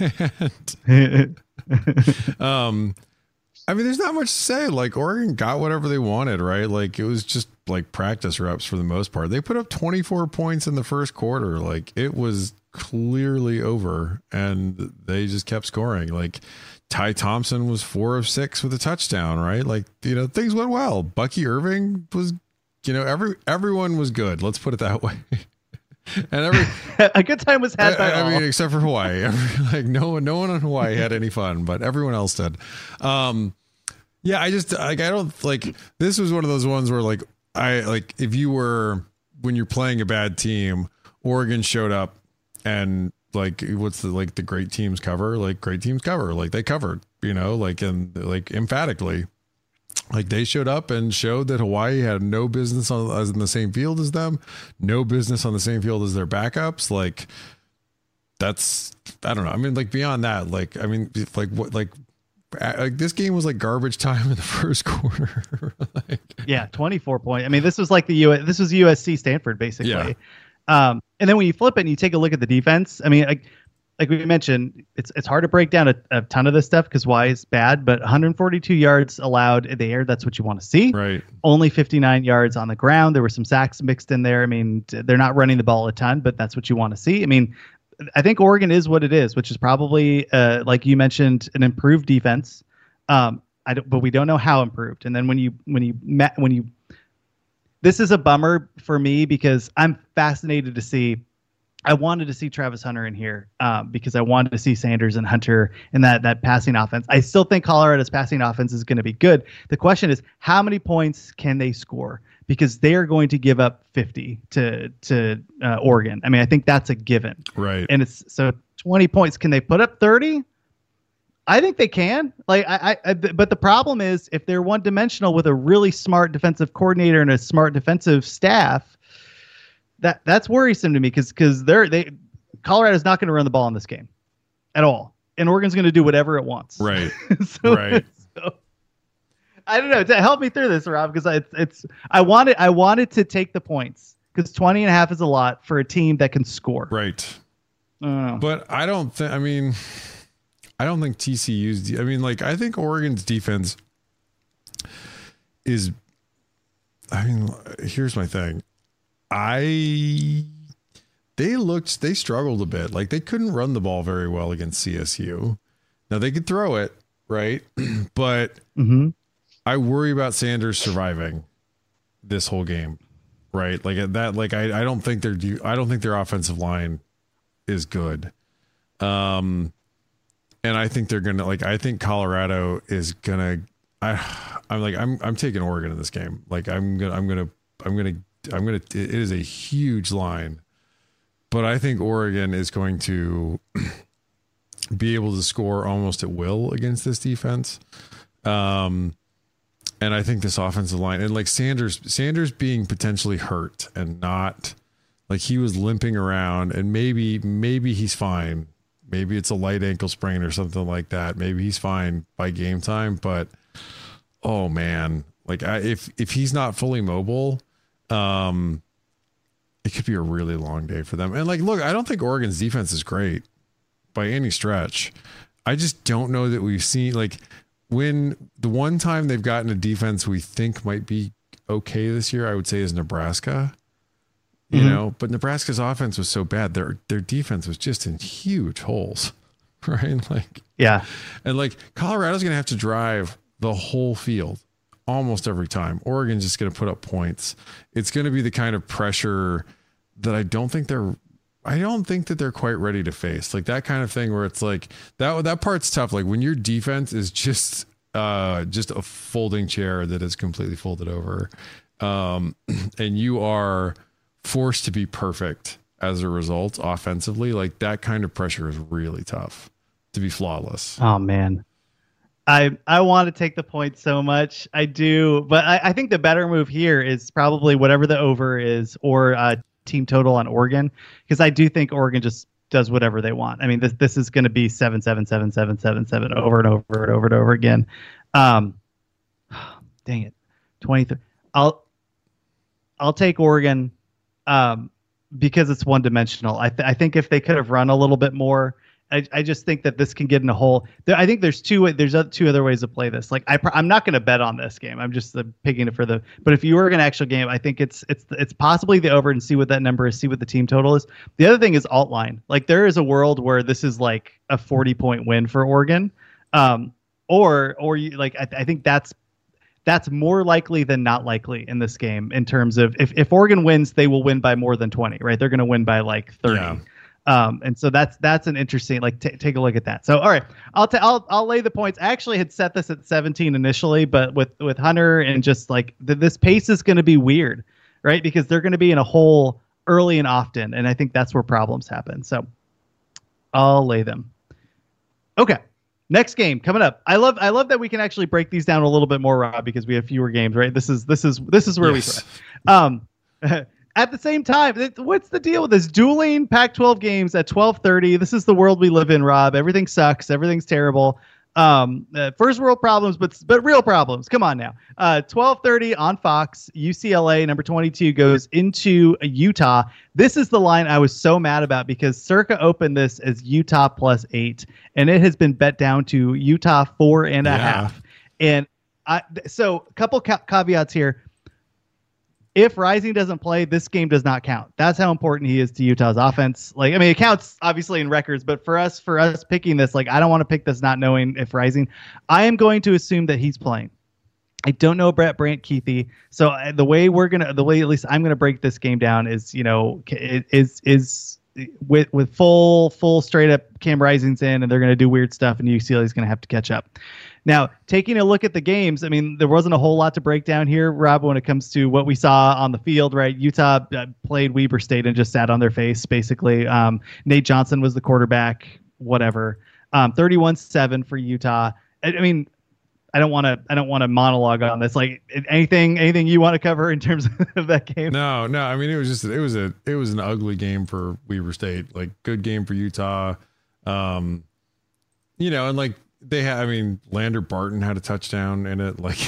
um, I mean, there's not much to say. Like Oregon got whatever they wanted, right? Like it was just like practice reps for the most part. They put up twenty-four points in the first quarter. Like it was clearly over, and they just kept scoring. Like Ty Thompson was four of six with a touchdown, right? Like, you know, things went well. Bucky Irving was, you know, every everyone was good. Let's put it that way. And every a good time was had I, by I all. mean, except for Hawaii. Every, like no one, no one in Hawaii had any fun, but everyone else did. Um, yeah, I just like I don't like this was one of those ones where like I like if you were when you're playing a bad team, Oregon showed up and like what's the like the great teams cover like great teams cover like they covered, you know, like and like emphatically. Like they showed up and showed that Hawaii had no business on as in the same field as them, no business on the same field as their backups. Like that's, I don't know. I mean, like beyond that, like, I mean, like what, like like this game was like garbage time in the first quarter. like, yeah, twenty-four points. I mean, this was like the U. This was U S C Stanford basically. Yeah. Um, and then when you flip it and you take a look at the defense, I mean, like, like we mentioned, it's it's hard to break down a, a ton of this stuff because why is bad, but one hundred forty-two yards allowed in the air. That's what you want to see. Right. Only fifty-nine yards on the ground. There were some sacks mixed in there. I mean, they're not running the ball a ton, but that's what you want to see. I mean, I think Oregon is what it is, which is probably, uh, like you mentioned, an improved defense. Um, I don't, but we don't know how improved. And then when you when you met when you, this is a bummer for me because I'm fascinated to see. I wanted to see Travis Hunter in here um, because I wanted to see Sanders and Hunter in that that passing offense. I still think Colorado's passing offense is going to be good. The question is, how many points can they score? Because they are going to give up fifty to to uh, Oregon. I mean, I think that's a given. Right. And it's so twenty points. Can they put up thirty? I think they can. Like I, I, but the problem is if they're one dimensional with a really smart defensive coordinator and a smart defensive staff. That that's worrisome to me because because they're they Colorado's not going to run the ball in this game at all, and Oregon's going to do whatever it wants. Right. so, right. So, I don't know. To help me through this, Rob, because it's it's I wanted I wanted to take the points because twenty and a half is a lot for a team that can score. Right. Uh, but I don't think. I mean, I don't think T C U's. De- I mean, like I think Oregon's defense is. I mean, here's my thing. I they looked they struggled a bit. Like they couldn't run the ball very well against C S U. Now they could throw it, right? but mm-hmm. I worry about Sanders surviving this whole game, right? Like that. Like I, I don't think their I don't think their offensive line is good. Um, and I think they're gonna like I think Colorado is gonna. I I'm like I'm I'm taking Oregon in this game. Like I'm gonna I'm gonna I'm gonna. I'm going to, it is a huge line, but I think Oregon is going to be able to score almost at will against this defense. Um, and I think this offensive line and like Sanders, Sanders being potentially hurt and not like he was limping around and maybe, maybe he's fine. Maybe it's a light ankle sprain or something like that. Maybe he's fine by game time, but oh man, like I, if, if he's not fully mobile, Um, it could be a really long day for them. And like, look, I don't think Oregon's defense is great by any stretch. I just don't know that we've seen like when the one time they've gotten a defense we think might be okay this year, I would say is Nebraska, you mm-hmm. know, but Nebraska's offense was so bad. Their, their defense was just in huge holes, right? Like, yeah. And like Colorado's going to have to drive the whole field. Almost every time. Oregon's just going to put up points. It's going to be the kind of pressure that I don't think they're I don't think that they're quite ready to face. Like that kind of thing where it's like that that part's tough. Like when your defense is just uh just a folding chair that is completely folded over. Um and you are forced to be perfect as a result offensively. Like that kind of pressure is really tough to be flawless. Oh man. I I want to take the point so much. I do, but I, I think the better move here is probably whatever the over is or uh, team total on Oregon, because I do think Oregon just does whatever they want. I mean, this this is going to be seven, seven, seven, seven, seven, seven over and over and over and over again. Um, dang it, twenty-three. I'll I'll take Oregon um, because it's one dimensional. I th- I think if they could have run a little bit more. I, I just think that this can get in a hole. There, I think there's two there's two other ways to play this. Like I, I'm not going to bet on this game. I'm just uh, picking it for the. But if you were an actual game, I think it's it's it's possibly the over and see what that number is, see what the team total is. The other thing is alt line. Like there is a world where this is like a forty point win for Oregon, um, or or you like I, I think that's that's more likely than not likely in this game in terms of if if Oregon wins, they will win by more than twenty. Right? They're going to win by like thirty. Yeah. Um, and so that's that's an interesting like t- take a look at that. So all right, I'll t- I'll I'll lay the points. I actually had set this at seventeen initially, but with with Hunter and just like the, this pace is going to be weird, right? Because they're going to be in a hole early and often, and I think that's where problems happen. So I'll lay them. Okay, next game coming up. I love I love that we can actually break these down a little bit more, Rob, because we have fewer games, right? This is this is this is where yes. we throw. Um. At the same time, what's the deal with this dueling Pac twelve games at twelve thirty? This is the world we live in, Rob. Everything sucks. Everything's terrible. Um, uh, first world problems, but but real problems. Come on now. Uh, twelve thirty on Fox. U C L A number twenty-two goes into Utah. This is the line I was so mad about because Circa opened this as Utah plus eight, and it has been bet down to Utah four and a Yeah. half. And I so a couple ca- caveats here. If Rising doesn't play, this game does not count. That's how important he is to Utah's offense. Like, I mean, it counts obviously in records, but for us, for us picking this, like, I don't want to pick this not knowing if Rising. I am going to assume that he's playing. I don't know Brett Brant Keithy, so uh, the way we're gonna, the way at least I'm gonna break this game down is, you know, is is with with full full straight up Cam Rising's in, and they're gonna do weird stuff, and U C L A is gonna have to catch up. Now, taking a look at the games, I mean, there wasn't a whole lot to break down here, Rob, when it comes to what we saw on the field, right? Utah uh, played Weber State and just sat on their face, basically. Um, Nate Johnson was the quarterback, whatever. Um, thirty-one seven for Utah. I, I mean, I don't want to I don't want to monologue on this. Like, anything anything you want to cover in terms of that game? No, no. I mean, it was just it was a it was an ugly game for Weber State. Like, good game for Utah. Um, you know, and like, they had, I mean, Lander Barton had a touchdown in it. Like,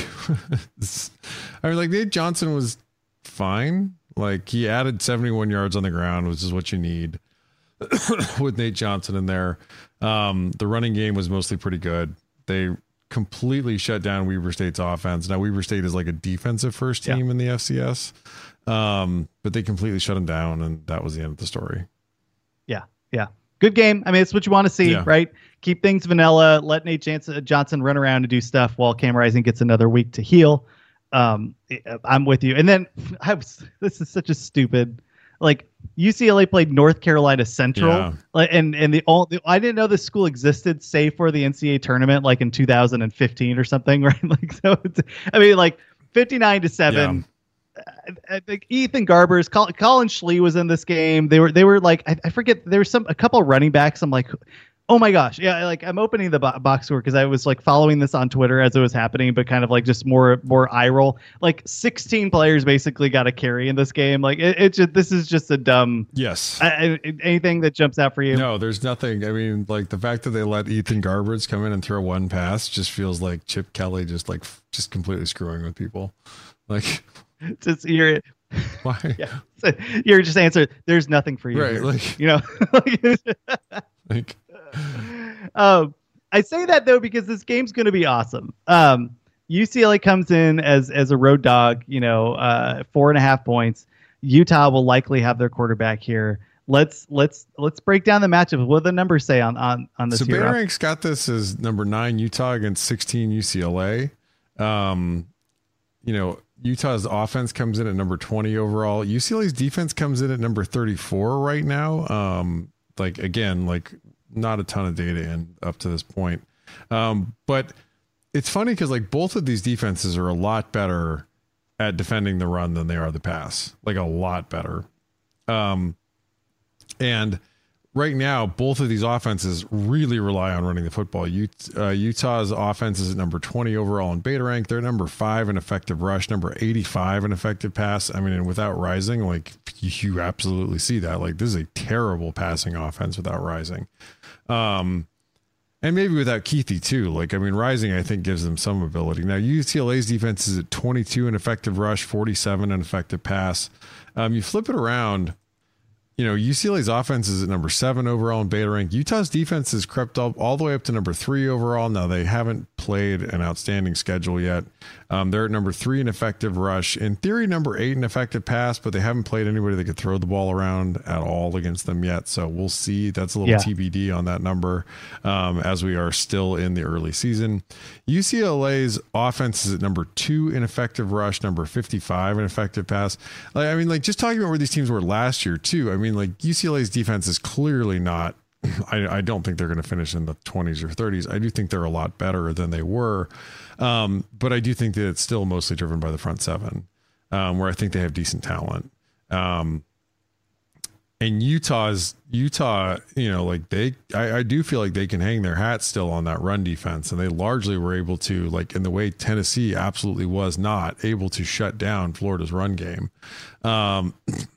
I mean, like, Nate Johnson was fine. Like, he added seventy-one yards on the ground, which is what you need with Nate Johnson in there. Um, the running game was mostly pretty good. They completely shut down Weber State's offense. Now, Weber State is like a defensive first team yeah. in the F C S, um, but they completely shut them down, and that was the end of the story. Yeah, yeah. Good game. I mean, it's what you want to see, yeah. right? Keep things vanilla. Let Nate Johnson run around and do stuff while Cam Rising gets another week to heal. Um, I'm with you. And then I was, this is such a stupid, like, U C L A played North Carolina Central, yeah. like, and and the only I didn't know this school existed, save for the N C double A tournament, like in two thousand fifteen or something, right? Like, so it's, I mean, like fifty-nine to seven. Yeah. I think Ethan Garbers, Colin Schlee was in this game. They were, they were like, I, I forget, there was some, a couple of running backs. I'm like, oh my gosh. Yeah. Like, I'm opening the bo- box score because I was like following this on Twitter as it was happening, but kind of like just more, more eye roll. Like sixteen players basically got a carry in this game. Like it, it just, this is just a dumb. Yes. I, I, anything that jumps out for you? No, there's nothing. I mean, like the fact that they let Ethan Garbers come in and throw one pass just feels like Chip Kelly just like, just completely screwing with people. Like, just you're why yeah so you're just answer there's nothing for you right here. Like, you know. like um I say that though because this game's going to be awesome. um U C L A comes in as as a road dog, you know, uh four and a half points. Utah will likely have their quarterback here. Let's let's let's break down the matchup. What do the numbers say on on on this? So here? Bayrank's got this as number nine Utah against sixteen U C L A. Um, you know, Utah's offense comes in at number twenty overall. U C L A's defense comes in at number thirty-four right now. Um, like, again, like not a ton of data in up to this point. Um, but it's funny because like both of these defenses are a lot better at defending the run than they are the pass, like a lot better. Um, and right now, both of these offenses really rely on running the football. Utah, uh, Utah's offense is at number twenty overall in beta rank. They're number five in effective rush, number eighty-five in effective pass. I mean, and without Rising, like you absolutely see that. Like this is a terrible passing offense without Rising. Um, and maybe without Keithy too. Like, I mean, Rising, I think gives them some ability. Now, U C L A's defense is at twenty-two in effective rush, forty-seven in effective pass. Um, you flip it around. You know, U C L A's offense is at number seven overall in beta rank. Utah's defense has crept up all the way up to number three overall. Now, they haven't played an outstanding schedule yet. Um, they're at number three in effective rush. In theory, number eight in effective pass, but they haven't played anybody that could throw the ball around at all against them yet. So we'll see. That's a little yeah. T B D on that number um, as we are still in the early season. U C L A's offense is at number two in effective rush, number fifty-five in effective pass. Like, I mean, like just talking about where these teams were last year too. I mean, like U C L A's defense is clearly not, I, I don't think they're going to finish in the twenties or thirties. I do think they're a lot better than they were. Um, but I do think that it's still mostly driven by the front seven, um, where I think they have decent talent. Um, and Utah's Utah, you know, like they, I, I do feel like they can hang their hat still on that run defense. And they largely were able to, like in the way Tennessee absolutely was not able to shut down Florida's run game. Um,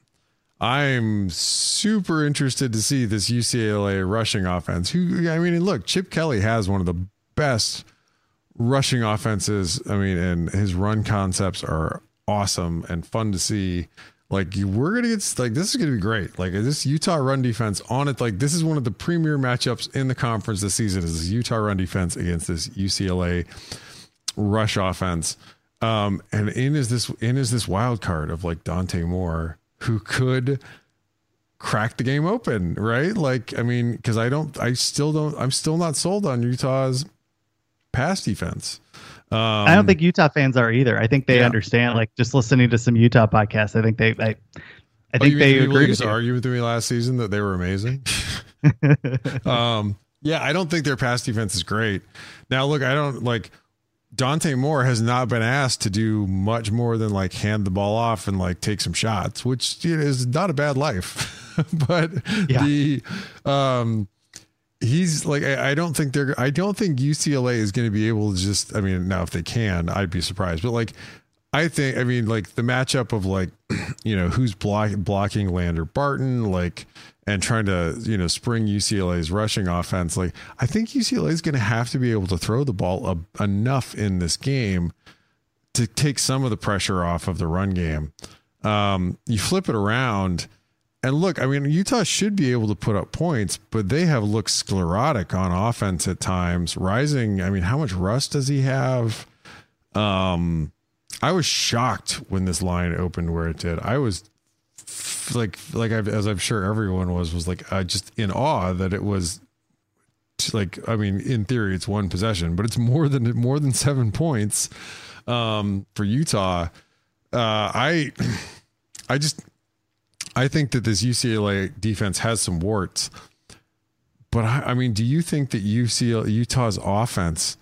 I'm super interested to see this U C L A rushing offense. Who, I mean, look, Chip Kelly has one of the best rushing offenses. I mean, and his run concepts are awesome and fun to see. Like, we're gonna get like this is gonna be great. Like, this Utah run defense on it. Like, this is one of the premier matchups in the conference this season. Is this Utah run defense against this U C L A rush offense. Um, and in is this in is this wild card of like Dante Moore, who could crack the game open, right? Like, I mean, because I don't, I still don't, I'm still not sold on Utah's pass defense. Um, I don't think Utah fans are either. I think they yeah. understand. Like, just listening to some Utah podcasts, I think they, I, I oh, think you they mean people agree. used With to you. argue with me last season that they were amazing. um, yeah, I don't think their pass defense is great. Now, look, I don't like. Dante Moore has not been asked to do much more than like hand the ball off and like take some shots, which you know, is not a bad life. But Yeah. the um, he's like, I, I don't think they're, I don't think U C L A is going to be able to just, I mean, now if they can, I'd be surprised. But like, I think, I mean, like the matchup of like, you know, who's block, blocking Lander Barton, like, and trying to, you know, spring U C L A's rushing offense. Like, I think U C L A is going to have to be able to throw the ball a, enough in this game to take some of the pressure off of the run game. Um, you flip it around and look, I mean, Utah should be able to put up points, but they have looked sclerotic on offense at times. Rising, I mean, how much rust does he have? Um, I was shocked when this line opened where it did. I was like, like I've, as I'm sure everyone was, was like, uh, just in awe that it was like, I mean, in theory it's one possession, but it's more than, more than seven points, um, for Utah. Uh, I, I just, I think that this U C L A defense has some warts, but I, I mean, do you think that U C L A, Utah's offense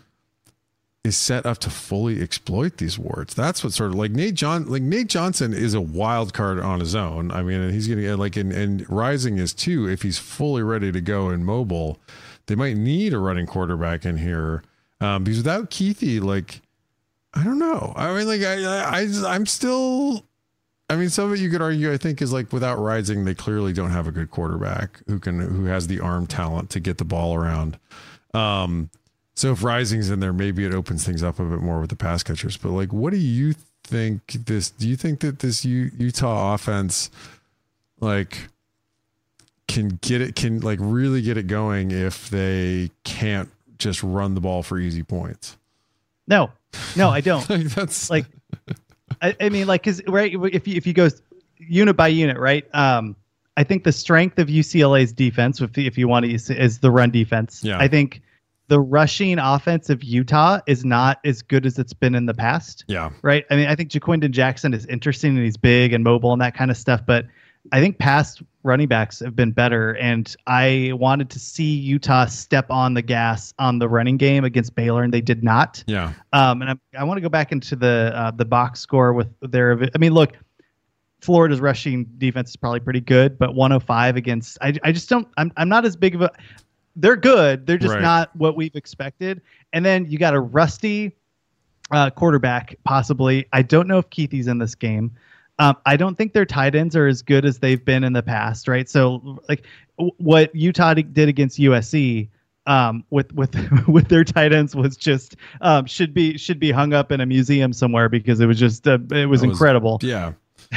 is set up to fully exploit these warts? That's what sort of like Nate John, like Nate Johnson is a wild card on his own. I mean, and he's going to get like, and, and Rising is too, if he's fully ready to go and mobile. They might need a running quarterback in here. Um, because without Keithy, like, I don't know. I mean, like, I, I, I I'm still, I mean, some of it you could argue, I think, is like without Rising, they clearly don't have a good quarterback who can, who has the arm talent to get the ball around. Um, So if Rising's in there, maybe it opens things up a bit more with the pass catchers. But like, what do you think this, do you think that this U, Utah offense, like, can get it, can like really get it going if they can't just run the ball for easy points? No, no, I don't. Like, that's like, I, I mean, like, cause right. If you, if you go unit by unit, right. Um, I think the strength of U C L A's defense, if, if you want to use, is the run defense. Yeah. I think the rushing offense of Utah is not as good as it's been in the past. Yeah. Right. I mean, I think Jaquindon Jackson is interesting and he's big and mobile and that kind of stuff, but I think past running backs have been better. And I wanted to see Utah step on the gas on the running game against Baylor, and they did not. Yeah. Um, and I, I want to go back into the, uh, the box score with their, I mean, look, Florida's rushing defense is probably pretty good, but one oh five against, I, I just don't, I'm, I'm not as big of a, they're good. They're just Right. not what we've expected. And then you got a rusty uh, quarterback, possibly. I don't know if Keithy's in this game. Um, I don't think their tight ends are as good as they've been in the past, right? So, like w- what Utah d- did against U S C um, with with with their tight ends was just um, should be should be hung up in a museum somewhere because it was just uh, it was That was- incredible. Yeah.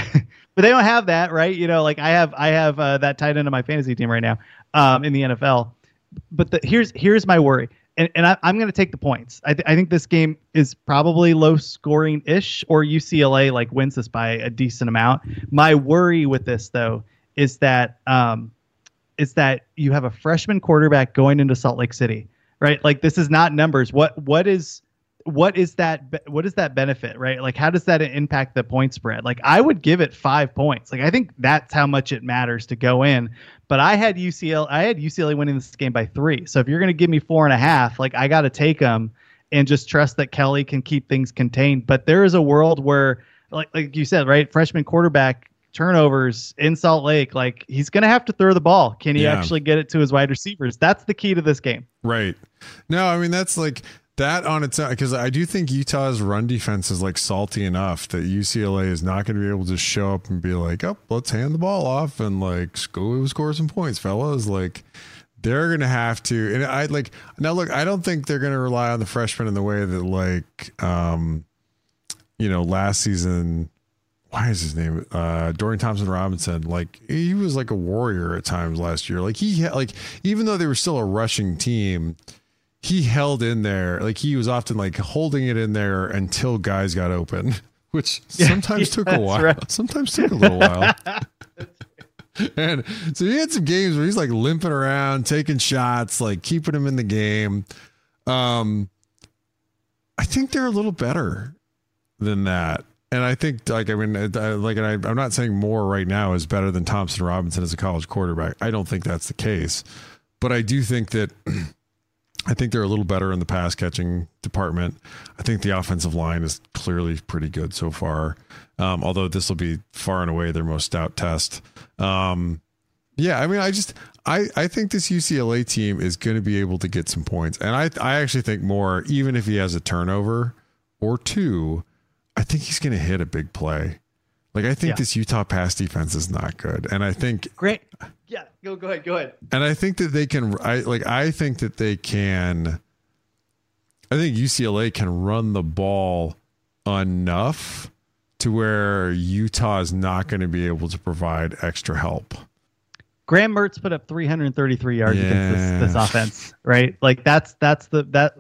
But they don't have that, right? You know, like I have I have uh, that tight end on my fantasy team right now um, in the N F L. But the, here's here's my worry, and and I, I'm going to take the points. I, th- I think this game is probably low scoring ish, or U C L A like wins this by a decent amount. My worry with this though is that um, is that you have a freshman quarterback going into Salt Lake City, right? Like this is not numbers. What what is what is that be- what is that benefit, right? Like how does that impact the point spread? Like I would give it five points. Like I think that's how much it matters to go in. But I had U C L A I had U C L A winning this game by three. So if you're going to give me four and a half, like I got to take them and just trust that Kelly can keep things contained. But there is a world where, like like you said, right, freshman quarterback turnovers in Salt Lake, like he's going to have to throw the ball. Can he Yeah. actually get it to his wide receivers? That's the key to this game. Right. No, I mean, that's like that on its own, because I do think Utah's run defense is like salty enough that U C L A is not going to be able to show up and be like, oh, let's hand the ball off and like go score some points, fellas. Like they're going to have to, and I like, now look, I don't think they're going to rely on the freshmen in the way that like, um, you know, last season, why is his name? Uh, Dorian Thompson Robinson. Like he was like a warrior at times last year. Like he, like, even though they were still a rushing team, he held in there. Like he was often like holding it in there until guys got open, which sometimes yeah, took a while. Right. Sometimes took a little while. And so he had some games where he's like limping around, taking shots, like keeping him in the game. Um, I think they're a little better than that. And I think like, I mean, I, like, and I, I'm not saying Moore right now is better than Thompson Robinson as a college quarterback. I don't think that's the case, but I do think that I think they're a little better in the pass catching department. I think the offensive line is clearly pretty good so far. Um, although this will be far and away their most stout test. Um, yeah, I mean, I just, I, I think this U C L A team is going to be able to get some points. And I, I actually think Moore, even if he has a turnover or two, I think he's going to hit a big play. Like, I think yeah. this Utah pass defense is not good. And I think great. Yeah, go, go ahead. Go ahead. And I think that they can, I like, I think that they can, I think U C L A can run the ball enough to where Utah is not going to be able to provide extra help. Graham Mertz put up three hundred thirty-three yards yeah. against this, this offense, right? Like that's, that's the, that,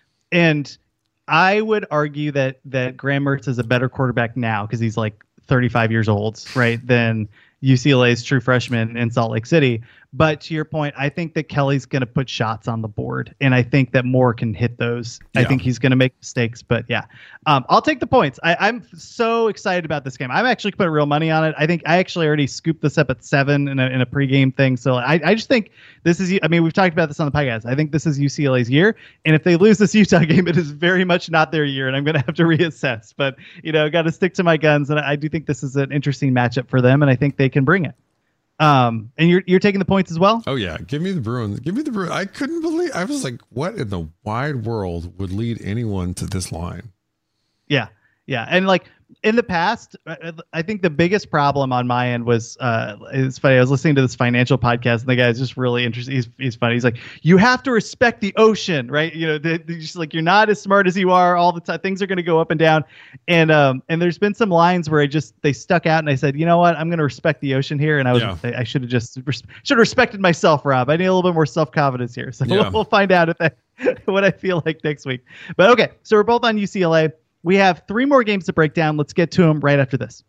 and I would argue that, that Graham Mertz is a better quarterback now because he's like thirty-five years old, right? Than U C L A's true freshman in Salt Lake City. But to your point, I think that Kelly's going to put shots on the board, and I think that Moore can hit those. Yeah. I think he's going to make mistakes, but yeah, um, I'll take the points. I, I'm so excited about this game. I'm actually putting real money on it. I think I actually already scooped this up at seven in a, in a pregame thing. So I, I just think this is, I mean, we've talked about this on the podcast. I think this is U C L A's year, and if they lose this Utah game, it is very much not their year, and I'm going to have to reassess. But, you know, got to stick to my guns, and I do think this is an interesting matchup for them, and I think they can bring it. Um, and you're you're taking the points as well? Oh yeah, give me the Bruins. Give me the Bruins. I couldn't believe. I was like, what in the wide world would lead anyone to this line? Yeah, yeah, and like in the past, I think the biggest problem on my end was uh, it's funny. I was listening to this financial podcast, and the guy's just really interesting. He's he's funny. He's like, you have to respect the ocean, right? You know, they, they're just like you're not as smart as you are all the time. Things are going to go up and down, and um and there's been some lines where I just they stuck out, and I said, you know what, I'm going to respect the ocean here, and I was yeah. I, I should have just res- should have respected myself, Rob. I need a little bit more self confidence here. So yeah. we'll, we'll find out if I, what I feel like next week. But okay, so we're both on U C L A. We have three more games to break down. Let's get to them right after this.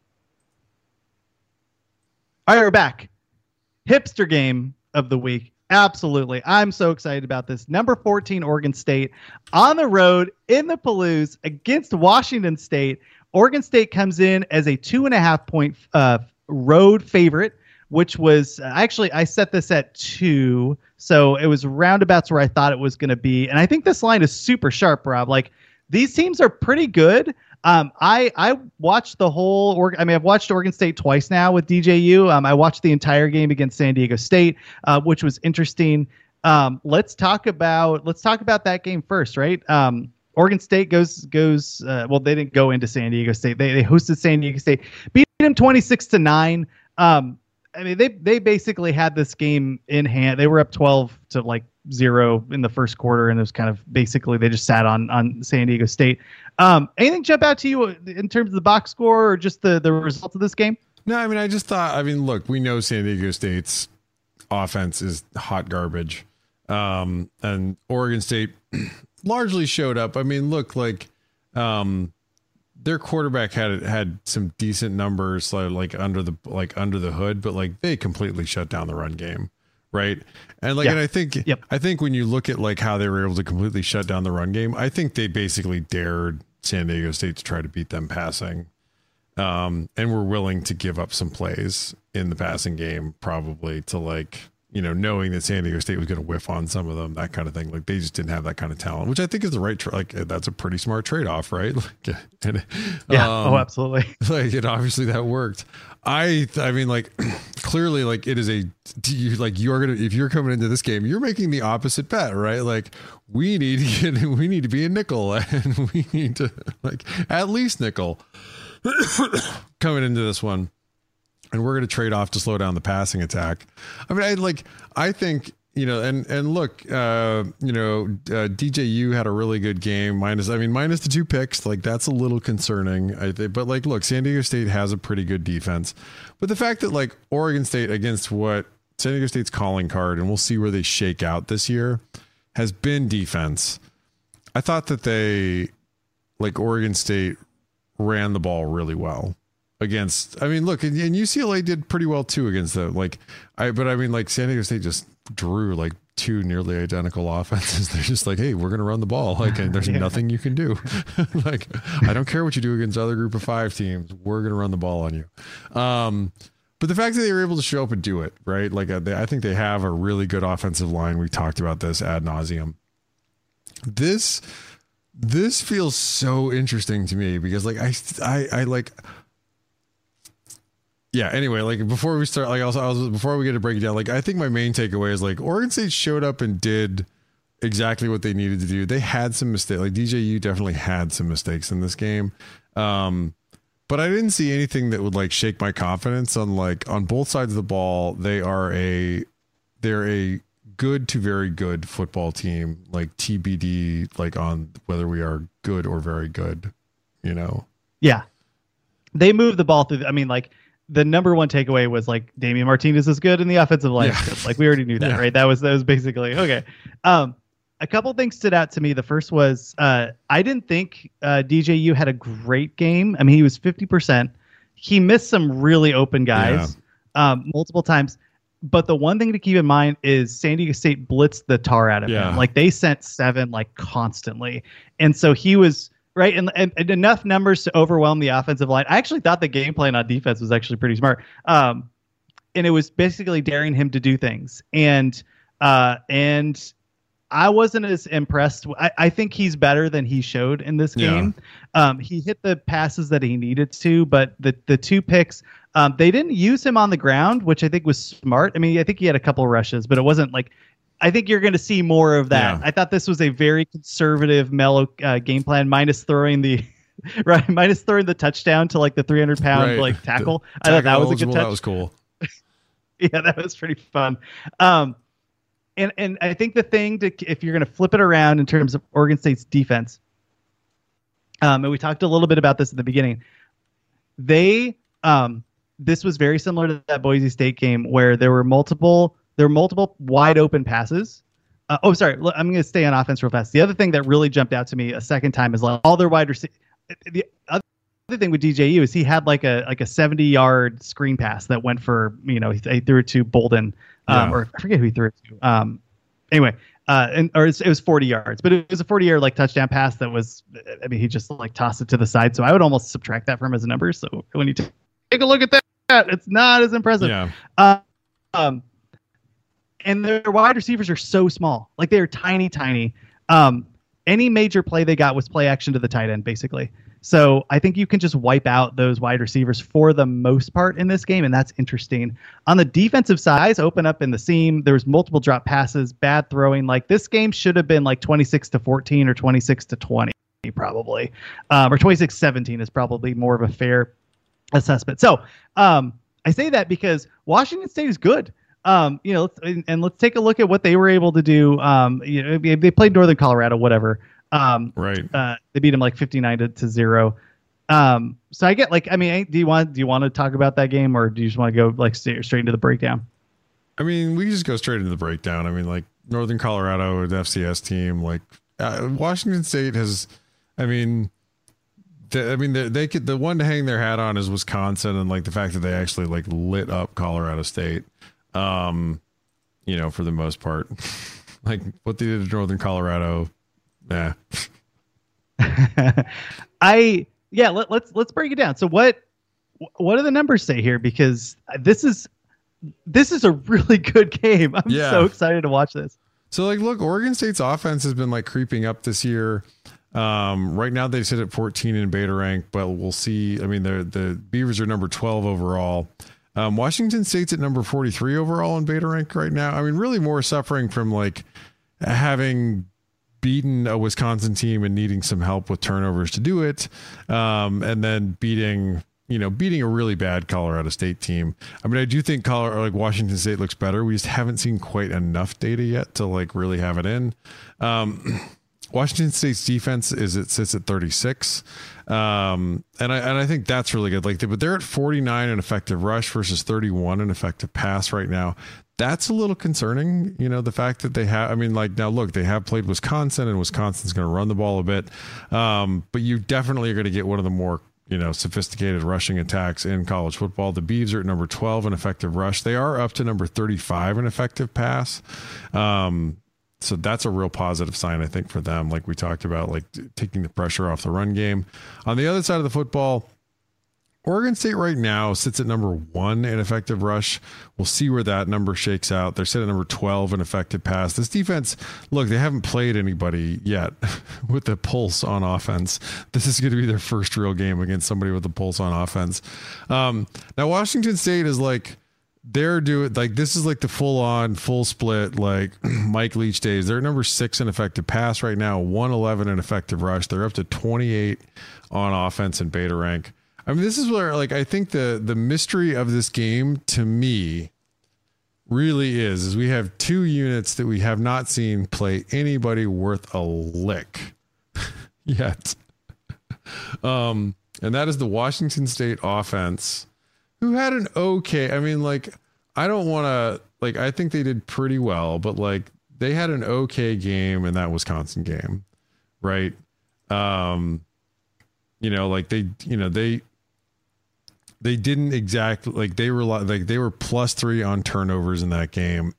All right, we're back. Hipster game of the week. Absolutely. I'm so excited about this. Number fourteen, Oregon State on the road in the Palouse against Washington State. Oregon State comes in as a two and a half point uh, road favorite, which was uh, actually, I set this at two. So it was roundabouts where I thought it was going to be. And I think this line is super sharp, Rob. Like, these teams are pretty good. Um, I I watched the whole. Or, I mean, I've watched Oregon State twice now with D J U. Um, I watched the entire game against San Diego State, uh, which was interesting. Um, let's talk about let's talk about that game first, right? Um, Oregon State goes goes. Uh, well, they didn't go into San Diego State. They they hosted San Diego State, beat them twenty-six to nine. Um, I mean, they they basically had this game in hand. They were up twelve to like zero in the first quarter, and it was kind of basically they just sat on on San Diego State. Um, anything jump out to you in terms of the box score or just the the result of this game? No, I mean, I just thought. I mean, look, we know San Diego State's offense is hot garbage, um, and Oregon State largely showed up. I mean, look, like um, their quarterback had had some decent numbers, like, like under the like under the hood, but like they completely shut down the run game. Right. And like, yeah. and I think, yep. I think when you look at like how they were able to completely shut down the run game, I think they basically dared San Diego State to try to beat them passing. Um, and were willing to give up some plays in the passing game, probably to like, you know, knowing that San Diego State was going to whiff on some of them, that kind of thing. Like they just didn't have that kind of talent, which I think is the right, tra- like that's a pretty smart trade-off, right? Like, and, yeah. Um, oh, absolutely. Like it obviously that worked. I, I mean, like clearly, like it is a, you, like you're gonna if you're coming into this game, you're making the opposite bet, right? Like we need to get, we need to be a nickel, and we need to like at least nickel coming into this one. And we're going to trade off to slow down the passing attack. I mean, I like, I think, you know, and, and look, uh, you know, uh, D J U had a really good game. Minus, I mean, minus the two picks, like that's a little concerning. I think, but like, look, San Diego State has a pretty good defense, but the fact that like Oregon State against what San Diego State's calling card, and we'll see where they shake out this year, has been defense. I thought that they, like Oregon State, ran the ball really well against. I mean, look, and, and U C L A did pretty well too against them. Like, I, but I mean, like San Diego State just drew like two nearly identical offenses. They're just like, hey, we're going to run the ball. Like, and there's yeah. nothing you can do. Like, I don't care what you do against other group of five teams. We're going to run the ball on you. Um, but the fact that they were able to show up and do it, right? Like, uh, they, I think they have a really good offensive line. We talked about this ad nauseum. This, this feels so interesting to me because like, I, I, I like, yeah. Anyway, like before we start, like also, I was, before we get to break it down, like I think my main takeaway is like Oregon State showed up and did exactly what they needed to do. They had some mistakes. Like D J U definitely had some mistakes in this game, um, but I didn't see anything that would like shake my confidence on like on both sides of the ball. They are a they're a good to very good football team. Like T B D, like on whether we are good or very good. You know? Yeah, they move the ball through. The, I mean, like. The number one takeaway was like Damian Martinez is good in the offensive line. Yeah. Like we already knew that, yeah. right? That was that was basically okay. Um, a couple things stood out to me. The first was uh, I didn't think uh, D J U had a great game. I mean, he was fifty percent. He missed some really open guys yeah. um, multiple times. But the one thing to keep in mind is San Diego State blitzed the tar out of yeah. him. Like they sent seven like constantly, and so he was. Right. And, and, and enough numbers to overwhelm the offensive line. I actually thought the game plan on defense was actually pretty smart. Um, and it was basically daring him to do things. And uh, and I wasn't as impressed. I, I think he's better than he showed in this game. Yeah. Um, he hit the passes that he needed to, but the, the two picks, um, they didn't use him on the ground, which I think was smart. I mean, I think he had a couple of rushes, but it wasn't like. I think you're going to see more of that. Yeah. I thought this was a very conservative, mellow uh, game plan, minus throwing the right, minus throwing the touchdown to like the three hundred pound right. like tackle. The, I thought that was a good touch. That was cool. Yeah, that was pretty fun. Um, and and I think the thing to if you're going to flip it around in terms of Oregon State's defense, um, and we talked a little bit about this at the beginning. They um, this was very similar to that Boise State game where there were multiple. There were multiple wide open passes. Uh, oh, sorry. I'm going to stay on offense real fast. The other thing that really jumped out to me a second time is like all their wide receivers. The other thing with D J U is he had like a like a seventy yard screen pass that went for, you know, he, he threw it to Bolden, um, yeah. or I forget who he threw it to. Um, anyway, uh, and or it was forty yards, but it was a forty yard like touchdown pass that was. I mean, he just like tossed it to the side. So I would almost subtract that from his numbers. So when you t- take a look at that, it's not as impressive. Yeah. Uh, um. And their wide receivers are so small. Like they're tiny, tiny. Um, any major play they got was play action to the tight end, basically. So I think you can just wipe out those wide receivers for the most part in this game, and that's interesting. On the defensive side, open up in the seam. There was multiple drop passes, bad throwing. Like this game should have been like twenty-six to fourteen or twenty-six to twenty, probably. Um, or twenty-six seventeen is probably more of a fair assessment. So um, I say that because Washington State is good. Um, you know, and, and let's take a look at what they were able to do. Um, you know, they played Northern Colorado, whatever. Um, right. Uh, they beat them like fifty-nine to, to zero. Um, so I get like, I mean, do you want do you want to talk about that game, or do you just want to go like straight into the breakdown? I mean, we just go straight into the breakdown. I mean, like Northern Colorado, the F C S team, like uh, Washington State has. I mean, the, I mean, they, they could the one to hang their hat on is Wisconsin, and like the fact that they actually like lit up Colorado State. Um, you know, for the most part, like what they did to Northern Colorado, nah. I yeah, let, let's let's break it down. So what what do the numbers say here? Because this is this is a really good game. I'm yeah. so excited to watch this. So like, look, Oregon State's offense has been like creeping up this year. Um, right now they sit at fourteen in beta rank, but we'll see. I mean, the the Beavers are number twelve overall. Um, Washington State's at number forty-three overall in beta rank right now. I mean, really more suffering from like having beaten a Wisconsin team and needing some help with turnovers to do it. Um, and then beating you know, beating a really bad Colorado State team. I mean, I do think Colorado, like Washington State looks better. We just haven't seen quite enough data yet to like really have it in. Um, Washington State's defense is it sits at thirty-six. Um, and I, and I think that's really good. Like, they, but they're at forty-nine in effective rush versus thirty-one in effective pass right now. That's a little concerning. You know, the fact that they have, I mean, like now look, they have played Wisconsin and Wisconsin's going to run the ball a bit. Um, but you definitely are going to get one of the more, you know, sophisticated rushing attacks in college football. The Beavs are at number twelve in effective rush. They are up to number thirty-five in effective pass. Um, So that's a real positive sign, I think, for them. Like we talked about, like t- taking the pressure off the run game. On the other side of the football, Oregon State right now sits at number one in effective rush. We'll see where that number shakes out. They're sitting at number twelve in effective pass. This defense, look, they haven't played anybody yet with a pulse on offense. This is going to be their first real game against somebody with a pulse on offense. Um, now, Washington State is like, they're doing like this is like the full on full split like Mike Leach days. They're number six in effective pass right now, one eleven in effective rush. They're up to twenty-eight on offense and beta rank. I mean, this is where like I think the the mystery of this game to me really is is we have two units that we have not seen play anybody worth a lick yet. Um, and that is the Washington State offense, who had an okay, I mean, like, I don't want to, like, I think they did pretty well, but like they had an okay game in that Wisconsin game, right? Um, you know, like they, you know, they, they didn't exactly, like they were like, they were plus three on turnovers in that game.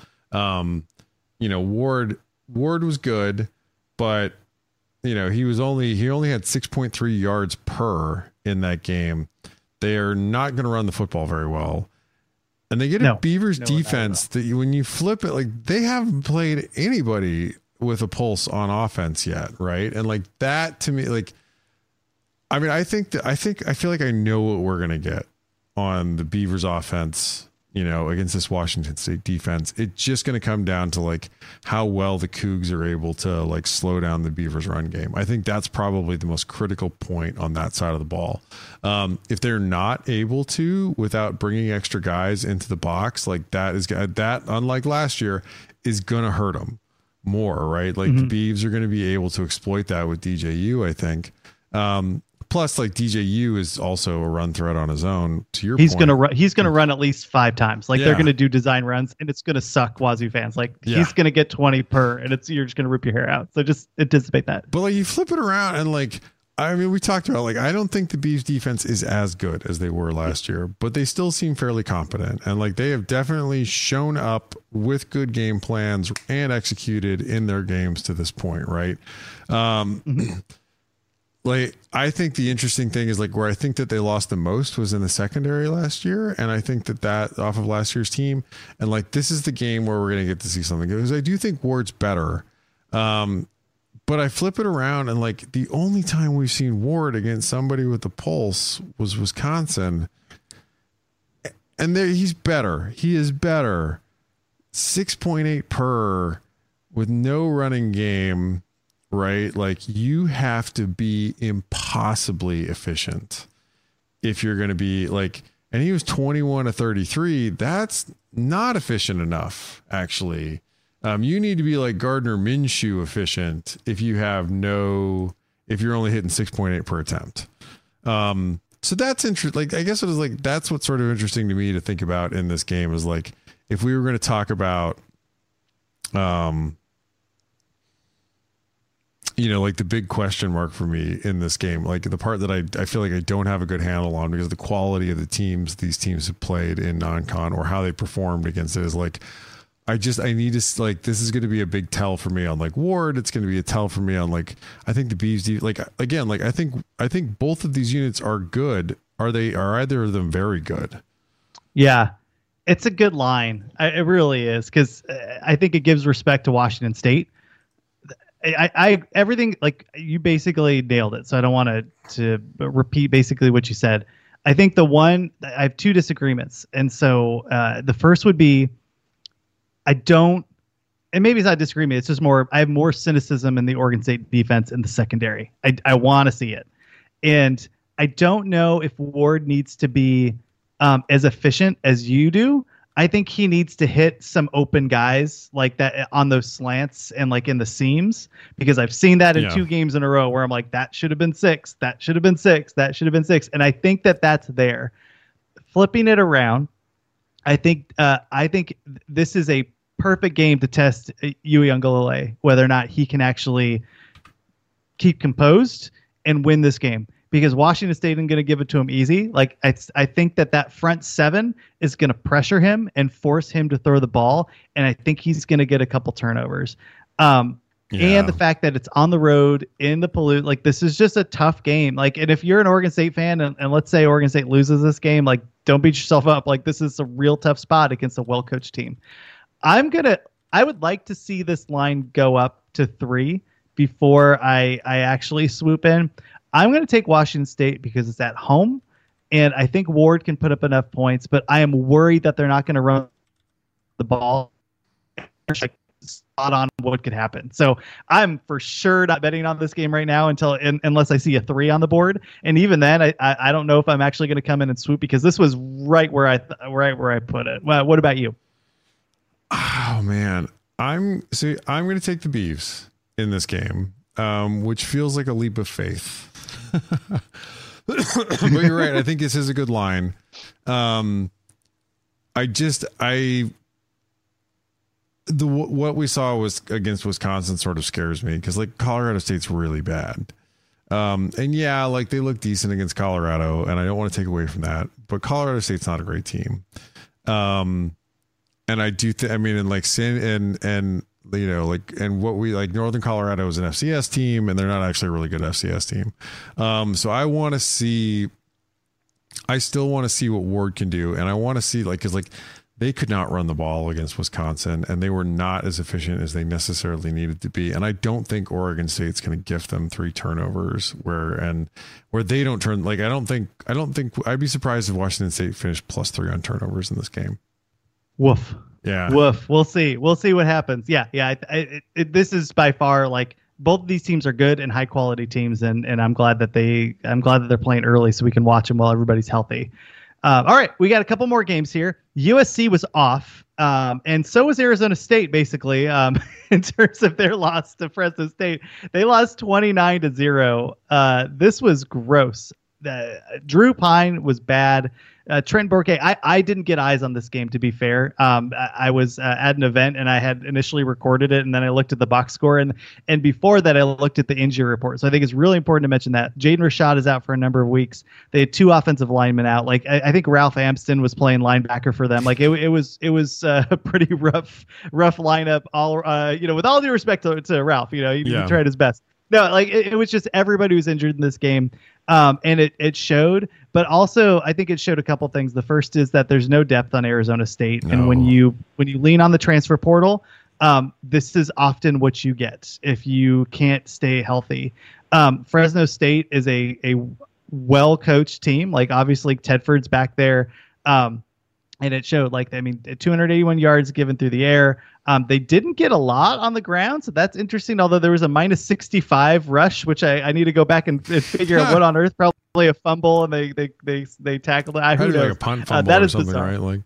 um, you know, Ward, Ward was good, but you know, he was only, he only had six point three yards per in that game. They are not going to run the football very well. And they get no, a Beavers no, defense that you, when you flip it, like they haven't played anybody with a pulse on offense yet. Right. And like that to me, like, I mean, I think that I think, I feel like I know what we're going to get on the Beavers offense, you know, against this Washington State defense. It's just going to come down to like how well the Cougs are able to like slow down the Beavers run game. I think that's probably the most critical point on that side of the ball. Um, if they're not able to, without bringing extra guys into the box, like that is that, unlike last year, is going to hurt them more, right? Like mm-hmm. the Beavs are going to be able to exploit that with D J U, I think. Um, Plus, like D J U is also a run threat on his own. To your he's point, gonna run. He's gonna run at least five times. Like yeah. they're gonna do design runs, and it's gonna suck Wazoo fans. Like yeah. he's gonna get twenty per, and it's you're just gonna rip your hair out. So just anticipate that. But like you flip it around, and like I mean, we talked about like I don't think the Beavs defense is as good as they were last year, but they still seem fairly competent, and like they have definitely shown up with good game plans and executed in their games to this point, right? Um, mm-hmm. Like, I think the interesting thing is like where I think that they lost the most was in the secondary last year. And I think that that off of last year's team, and like, this is the game where we're going to get to see something, because I do think Ward's better. Um, but I flip it around, and like the only time we've seen Ward against somebody with the pulse was Wisconsin. And there he's better. He is better. six point eight per with no running game. Right? Like you have to be impossibly efficient if you're going to be like, and he was twenty-one to thirty-three. That's not efficient enough, actually. Um, you need to be like Gardner Minshew efficient if you have no, if you're only hitting six point eight per attempt. Um, so that's interesting. Like, I guess it was like, that's what's sort of interesting to me to think about in this game is like, if we were going to talk about, um, you know, like the big question mark for me in this game, like the part that I, I feel like I don't have a good handle on because of the quality of the teams these teams have played in non-con or how they performed against it is like, I just, I need to like, this is going to be a big tell for me on like Ward. It's going to be a tell for me on like, I think the Beavs, like, again, like I think, I think both of these units are good. Are they, are either of them very good? Yeah, it's a good line. I, it really is. Cause I think it gives respect to Washington State. I, I, everything like you basically nailed it. So I don't want to, to repeat basically what you said. I think the one, I have two disagreements. And so uh, the first would be, I don't, and maybe it's not disagreement. It's just more, I have more cynicism in the Oregon State defense in the secondary. I, I want to see it. And I don't know if Ward needs to be um, as efficient as you do. I think he needs to hit some open guys like that on those slants and like in the seams, because I've seen that in Yeah. two games in a row where I'm like, that should have been six, that should have been six, that should have been six. And I think that that's there. Flipping it around, I think uh, I think this is a perfect game to test Uiagalelei, whether or not he can actually keep composed and win this game. Because Washington State isn't going to give it to him easy. Like I, I think that that front seven is going to pressure him and force him to throw the ball, and I think he's going to get a couple turnovers. Um, Yeah. And the fact that it's on the road in the pollute, like this is just a tough game. Like, and if you're an Oregon State fan, and, and let's say Oregon State loses this game, like don't beat yourself up. Like this is a real tough spot against a well-coached team. I'm gonna, I would like to see this line go up to three before I, I actually swoop in. I'm going to take Washington State because it's at home, and I think Ward can put up enough points, but I am worried that they're not going to run the ball. Like, spot on what could happen. So I'm for sure not betting on this game right now until in, unless I see a three on the board. And even then, I I, I don't know if I'm actually going to come in and swoop, because this was right where I th- right where I put it. Well, what about you? Oh man, I'm see. I'm going to take the Beavs in this game, um, which feels like a leap of faith. But you're right. I think this is a good line. Um, I just I the what we saw was against Wisconsin sort of scares me, because like Colorado State's really bad. Um, and yeah, like they look decent against Colorado, and I don't want to take away from that, but Colorado State's not a great team. Um, and I do think, I mean, and like San and, and, you know, like, and what we like, Northern Colorado is an F C S team, and they're not actually a really good F C S team. Um, so I want to see, I still want to see what Ward can do. And I want to see, like, cause like they could not run the ball against Wisconsin, and they were not as efficient as they necessarily needed to be. And I don't think Oregon State's going to gift them three turnovers where, and where they don't turn, like, I don't think, I don't think I'd be surprised if Washington State finished plus three on turnovers in this game. Woof. Yeah. Woof. We'll see. We'll see what happens. Yeah. Yeah. I, I, it, it, this is by far, like, both of these teams are good and high quality teams. And, and I'm glad that they, I'm glad that they're playing early so we can watch them while everybody's healthy. Um, all right. We got a couple more games here. U S C was off. Um, and so was Arizona State, basically, um, in terms of their loss to Fresno State. They lost twenty-nine to zero. Uh, this was gross. Uh, Drew Pine was bad. Uh, Trent Burke, I, I didn't get eyes on this game, to be fair. Um, I, I was uh, at an event, and I had initially recorded it, and then I looked at the box score, and and before that, I looked at the injury report. So I think it's really important to mention that Jaden Rashad is out for a number of weeks. They had two offensive linemen out. Like I, I think Ralph Amston was playing linebacker for them. Like it, it was it was uh, a pretty rough rough lineup. All uh, you know, with all due respect to, to Ralph, you know, he, Yeah. he tried his best. No, like it, it was just everybody was injured in this game. Um, and it, it showed, but also I think it showed a couple things. The first is that there's no depth on Arizona State. No. And when you, when you lean on the transfer portal, um, this is often what you get if you can't stay healthy. Um, Fresno State is a, a well-coached team. Like obviously Tedford's back there. Um, and it showed, like, I mean, two hundred eighty-one yards given through the air. Um, they didn't get a lot on the ground, so that's interesting. Although there was a minus sixty-five rush, which I, I need to go back and, and figure out what on earth. Probably a fumble, and they they they they tackled it. I, who Probably knows? like a punt Uh, fumble that or is something, bizarre. right? Like,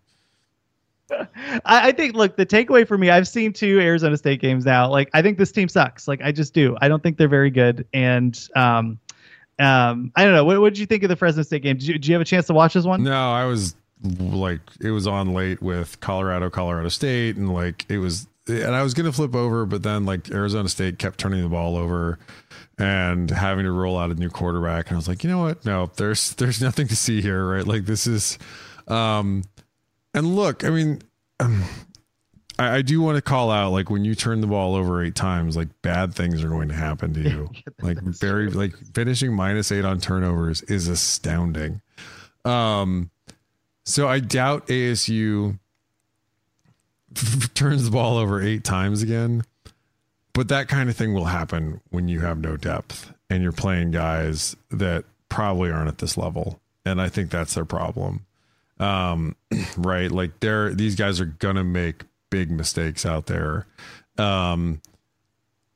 I, I think, look, the takeaway for me, I've seen two Arizona State games now. Like, I think this team sucks. Like, I just do. I don't think they're very good. And um, um, I don't know. What, what did you think of the Fresno State game? Did you, did you have a chance to watch this one? no, I was like, it was on late with Colorado, Colorado State, and like it was, and I was gonna flip over, but then like Arizona State kept turning the ball over and having to roll out a new quarterback, and I was like, you know what? No, there's there's nothing to see here, right? Like this is, um, and look, I mean, um, I, I do want to call out, like when you turn the ball over eight times, like bad things are going to happen to you. Like very, like finishing minus eight on turnovers is astounding. Um. So I doubt A S U f- turns the ball over eight times again, but that kind of thing will happen when you have no depth and you're playing guys that probably aren't at this level. And I think that's their problem. Um, right. Like they're, these guys are going to make big mistakes out there. Um,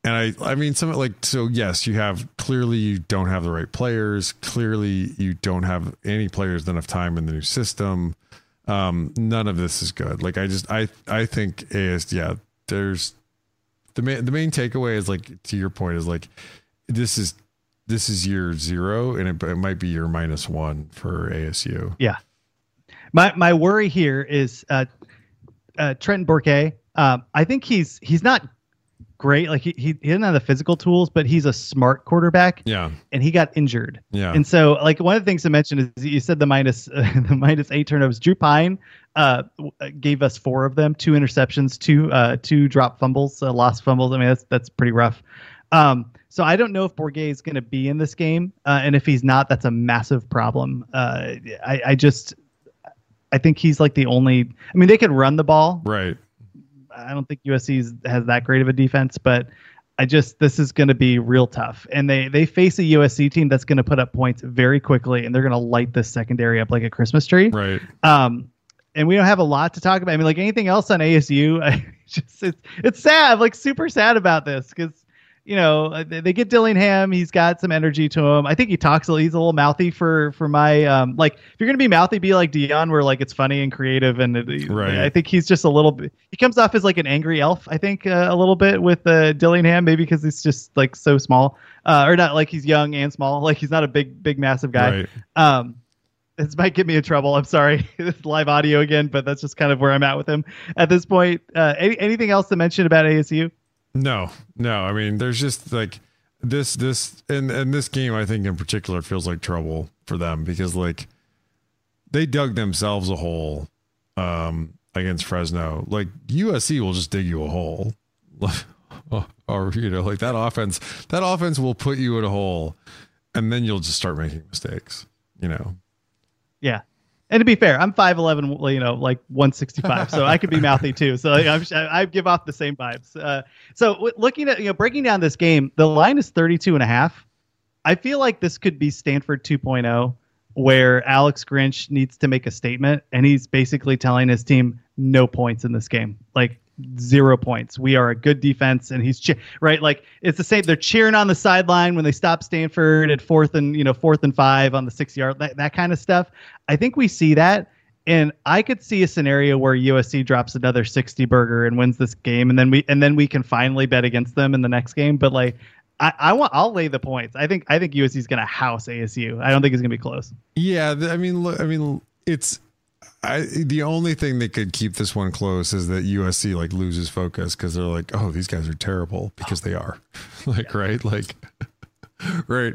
And I, I mean, some like, so yes, you have clearly you don't have the right players. Clearly you don't have any players enough time in the new system. Um, none of this is good. Like, I just, I, I think is, yeah, there's the main, the main takeaway is like, to your point is like, this is, this is year zero and it, it might be year minus one for A S U. Yeah. My, my worry here is, uh, uh, Trenton Bourque. Um, I think he's, he's not great. Like he, he, he doesn't have the physical tools, but he's a smart quarterback. Yeah. And he got injured. Yeah. And so like one of the things to mention is you said the minus, uh, the minus eight turnovers. Drew Pine uh, gave us four of them, two interceptions, two, uh, two drop fumbles, uh, lost fumbles. I mean, that's, that's pretty rough. Um, so I don't know if Bourque is going to be in this game. Uh, and if he's not, that's a massive problem. Uh, I, I just, I think he's like the only, I mean, they could run the ball. Right. I don't think U S C has that great of a defense, but I just, this is going to be real tough. And they, they face a U S C team that's going to put up points very quickly, and they're going to light this secondary up like a Christmas tree. Right. Um, and we don't have a lot to talk about. I mean, like anything else on A S U, I just, it's, it's sad. I'm like super sad about this because, you know, they, they get Dillingham. He's got some energy to him. I think he talks a little, he's a little mouthy for, for my, um, like, if you're going to be mouthy, be like Dion, where like it's funny and creative. And it, right. I think he's just a little bit, he comes off as like an angry elf, I think, uh, a little bit with uh, Dillingham, maybe because he's just like so small, uh, or not like he's young and small. Like he's not a big, big, massive guy. Right. Um, this might get me in trouble. I'm sorry. It's live audio again, but that's just kind of where I'm at with him at this point. Uh, any, anything else to mention about A S U? No, no. I mean, there's just like this, this, and, and this game, I think in particular feels like trouble for them because like they dug themselves a hole um, against Fresno. Like U S C will just dig you a hole or, you know, like that offense, that offense will put you in a hole and then you'll just start making mistakes, you know? Yeah. And to be fair, I'm five eleven, you know, like one sixty-five, so I could be mouthy too. So like, I'm, I give off the same vibes. Uh, so w- looking at, you know, breaking down this game, the line is thirty-two and a half. I feel like this could be Stanford two point oh, where Alex Grinch needs to make a statement, and he's basically telling his team no points in this game. Like, zero points. We are a good defense, and he's che- right. Like it's the same. They're cheering on the sideline when they stop Stanford at fourth and you know fourth and five on the six yard. That, that kind of stuff. I think we see that, and I could see a scenario where U S C drops another sixty burger and wins this game, and then we and then we can finally bet against them in the next game. But like I, I want, I'll lay the points. I think I think U S C is going to house A S U. I don't think it's going to be close. Yeah, I mean, look, I mean, it's. I, the only thing that could keep this one close is that U S C like loses focus because they're like, oh, these guys are terrible because they are like, yeah. right. Like, right.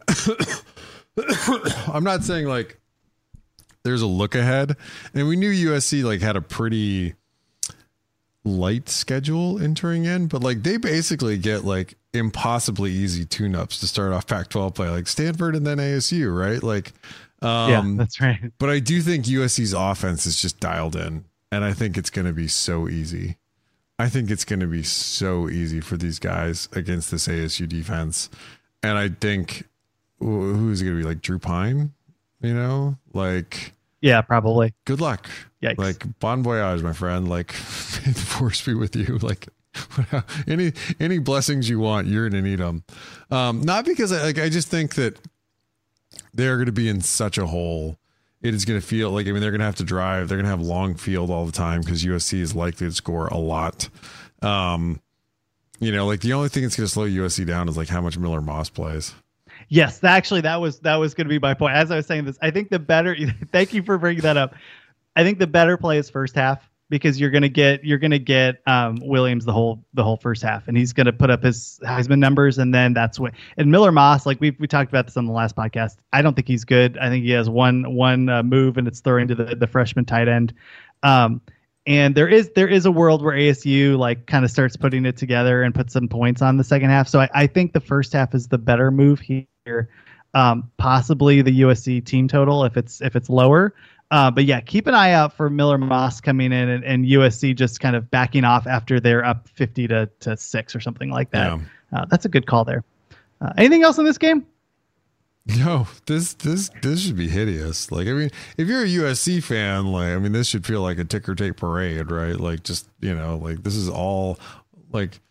I'm not saying like there's a look ahead, and we knew U S C like had a pretty light schedule entering in, but like they basically get like impossibly easy tune-ups to start off Pac twelve play, like Stanford and then A S U, right? Like, Um, yeah, that's right. But I do think U S C's offense is just dialed in, and I think it's going to be so easy. I think it's going to be so easy for these guys against this A S U defense. And I think who's it going to be, like Drew Pine? You know, like yeah, probably. Good luck. Yikes. Like bon voyage, my friend. Like may the force be with you. Like any any blessings you want, you're going to need them. Um, not because I like I just think that they're going to be in such a hole. It is going to feel like, I mean, they're going to have to drive. They're going to have long field all the time because U S C is likely to score a lot. Um, you know, like the only thing that's going to slow U S C down is like how much Miller Moss plays. Yes, actually, that was that was going to be my point. As I was saying this, I think the better. Thank you for bringing that up. I think the better play is first half, because you're gonna get you're gonna get um, Williams the whole the whole first half, and he's gonna put up his Heisman numbers, and then that's what. And Miller Moss, like we we talked about this on the last podcast, I don't think he's good. I think he has one one uh, move, and it's throwing to the the freshman tight end. Um, and there is there is a world where A S U like kind of starts putting it together and puts some points on the second half. So I, I think the first half is the better move here. Um, possibly the U S C team total if it's if it's lower. Uh, but yeah, keep an eye out for Miller Moss coming in and, and U S C just kind of backing off after they're up fifty to, to six or something like that. Yeah. Uh, that's a good call there. Uh, anything else in this game? No, this this this should be hideous. Like, I mean, if you're a U S C fan, like, I mean, this should feel like a ticker tape parade, right? Like, just, you know, like this is all like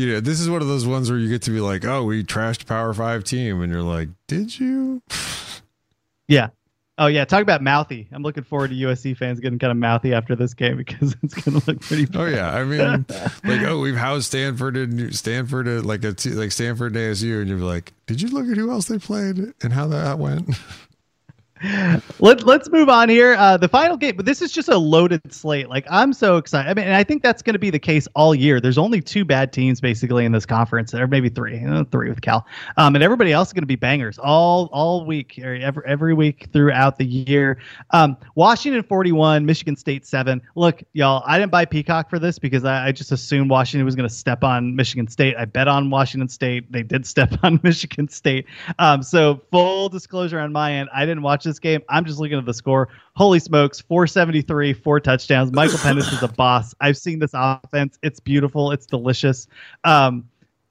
you know, this is one of those ones where you get to be like, oh, we trashed Power Five team. And you're like, did you? Yeah. Oh, yeah. Talk about mouthy. I'm looking forward to U S C fans getting kind of mouthy after this game because it's going to look pretty bad. Oh, yeah. I mean, like, oh, we've housed Stanford and Stanford, at like a t- like Stanford and A S U. And you're like, did you look at who else they played and how that went? Let, let's move on here. Uh, the final game, but this is just a loaded slate. Like, I'm so excited. I mean, and I think that's going to be the case all year. There's only two bad teams basically in this conference, or maybe three, you know, three with Cal. Um, and everybody else is going to be bangers all all week, or every, every week throughout the year. Um, Washington forty-one, Michigan State seven. Look, y'all, I didn't buy Peacock for this because I, I just assumed Washington was going to step on Michigan State. I bet on Washington State. They did step on Michigan State. Um, so full disclosure on my end, I didn't watch this game. I'm just looking at the score. Holy smokes, four seventy-three, four touchdowns. Michael Penix is a boss. I've seen this offense. It's beautiful. It's delicious. Um,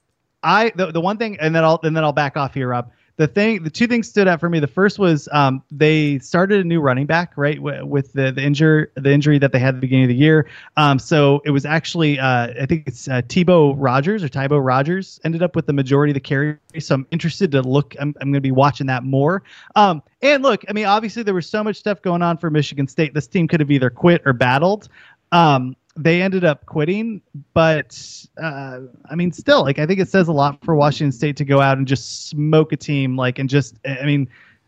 I the, the one thing, and then I'll and then I'll back off here, Rob. The thing, the two things stood out for me. The first was um, they started a new running back, right, w- with the the injury the injury that they had at the beginning of the year. Um, so it was actually uh, I think it's uh, Tebow Rogers or Tybo Rogers ended up with the majority of the carries. So I'm interested to look. I'm I'm going to be watching that more. Um, and look, I mean, obviously there was so much stuff going on for Michigan State. This team could have either quit or battled. Um, they ended up quitting, but uh, I mean, still, like, I think it says a lot for Washington State to go out and just smoke a team, like, and just, I mean,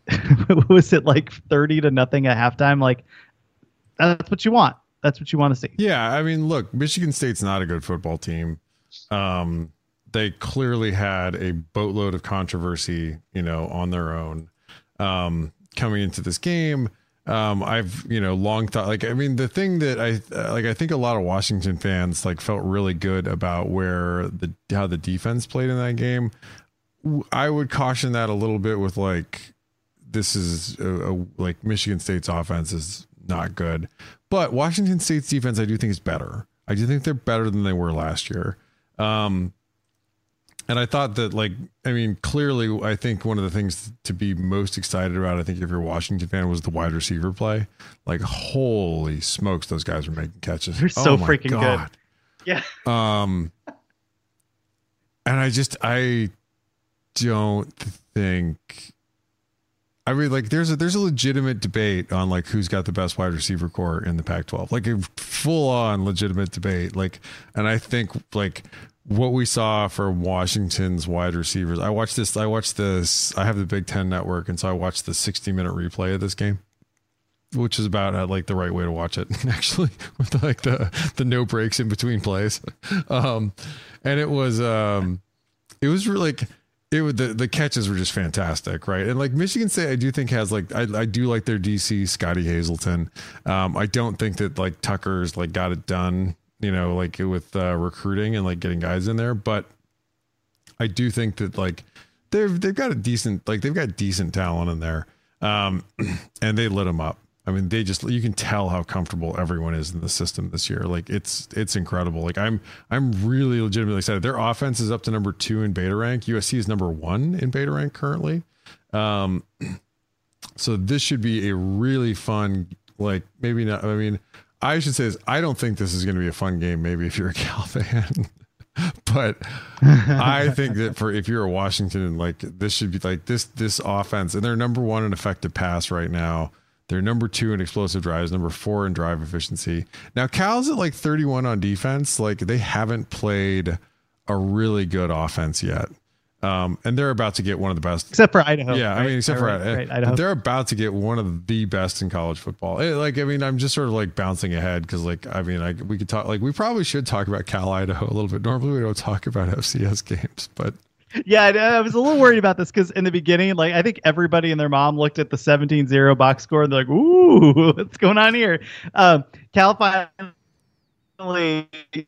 was it like thirty to nothing at halftime? Like, that's what you want. That's what you want to see. Yeah. I mean, look, Michigan State's not a good football team. Um, they clearly had a boatload of controversy, you know, on their own, um, coming into this game. Um, I've, you know, long thought, like, I mean, the thing that I, uh, like, I think a lot of Washington fans like felt really good about where the, how the defense played in that game. I would caution that a little bit with like, this is a, a, like Michigan State's offense is not good, but Washington State's defense, I do think is better. I do think they're better than they were last year. Um, And I thought that, like, I mean, clearly, I think one of the things to be most excited about, I think if you're a Washington fan, was the wide receiver play. Like, holy smokes, those guys are making catches. They're so oh my freaking God. good. Yeah. Um, and I just, I don't think, I mean, like, there's a, there's a legitimate debate on, like, who's got the best wide receiver core in the Pac twelve. Like, a full on legitimate debate. Like, and I think, like, what we saw for Washington's wide receivers, I watched this, I watched this, I have the Big Ten Network, and so I watched the sixty minute replay of this game, which is about uh, like the right way to watch it, actually, with like the, the no breaks in between plays. Um, and it was, um, it was really like, it would, the, the catches were just fantastic. Right. And like Michigan State, I do think has like, I, I do like their D C Scotty Hazelton. Um, I don't think that like Tucker's like got it done, you know, like with uh, recruiting and like getting guys in there. But I do think that like they've, they've got a decent, like they've got decent talent in there. Um, and they lit them up. I mean, they just, you can tell how comfortable everyone is in the system this year. Like it's, it's incredible. Like I'm, I'm really legitimately excited. Their offense is up to number two in beta rank. U S C is number one in beta rank currently. Um, so this should be a really fun, like maybe not, I mean, I should say this, I don't think this is going to be a fun game. Maybe if you're a Cal fan, but I think that for, if you're a Washington, like this should be like this, this offense, and they're number one in effective pass right now. They're number two in explosive drives, number four in drive efficiency. Now Cal's at like thirty-one on defense. Like they haven't played a really good offense yet. Um, and they're about to get one of the best, except for Idaho. Yeah, right? I mean, except right, for right, Idaho. They're about to get one of the best in college football. It, like, I mean, I'm just sort of like bouncing ahead because, like, I mean, like we could talk, like we probably should talk about Cal Idaho a little bit. Normally, we don't talk about F C S games, but yeah, I was a little worried about this because in the beginning, like I think everybody and their mom looked at the seventeen zero box score and they're like, "Ooh, what's going on here?" Um, Cal finally,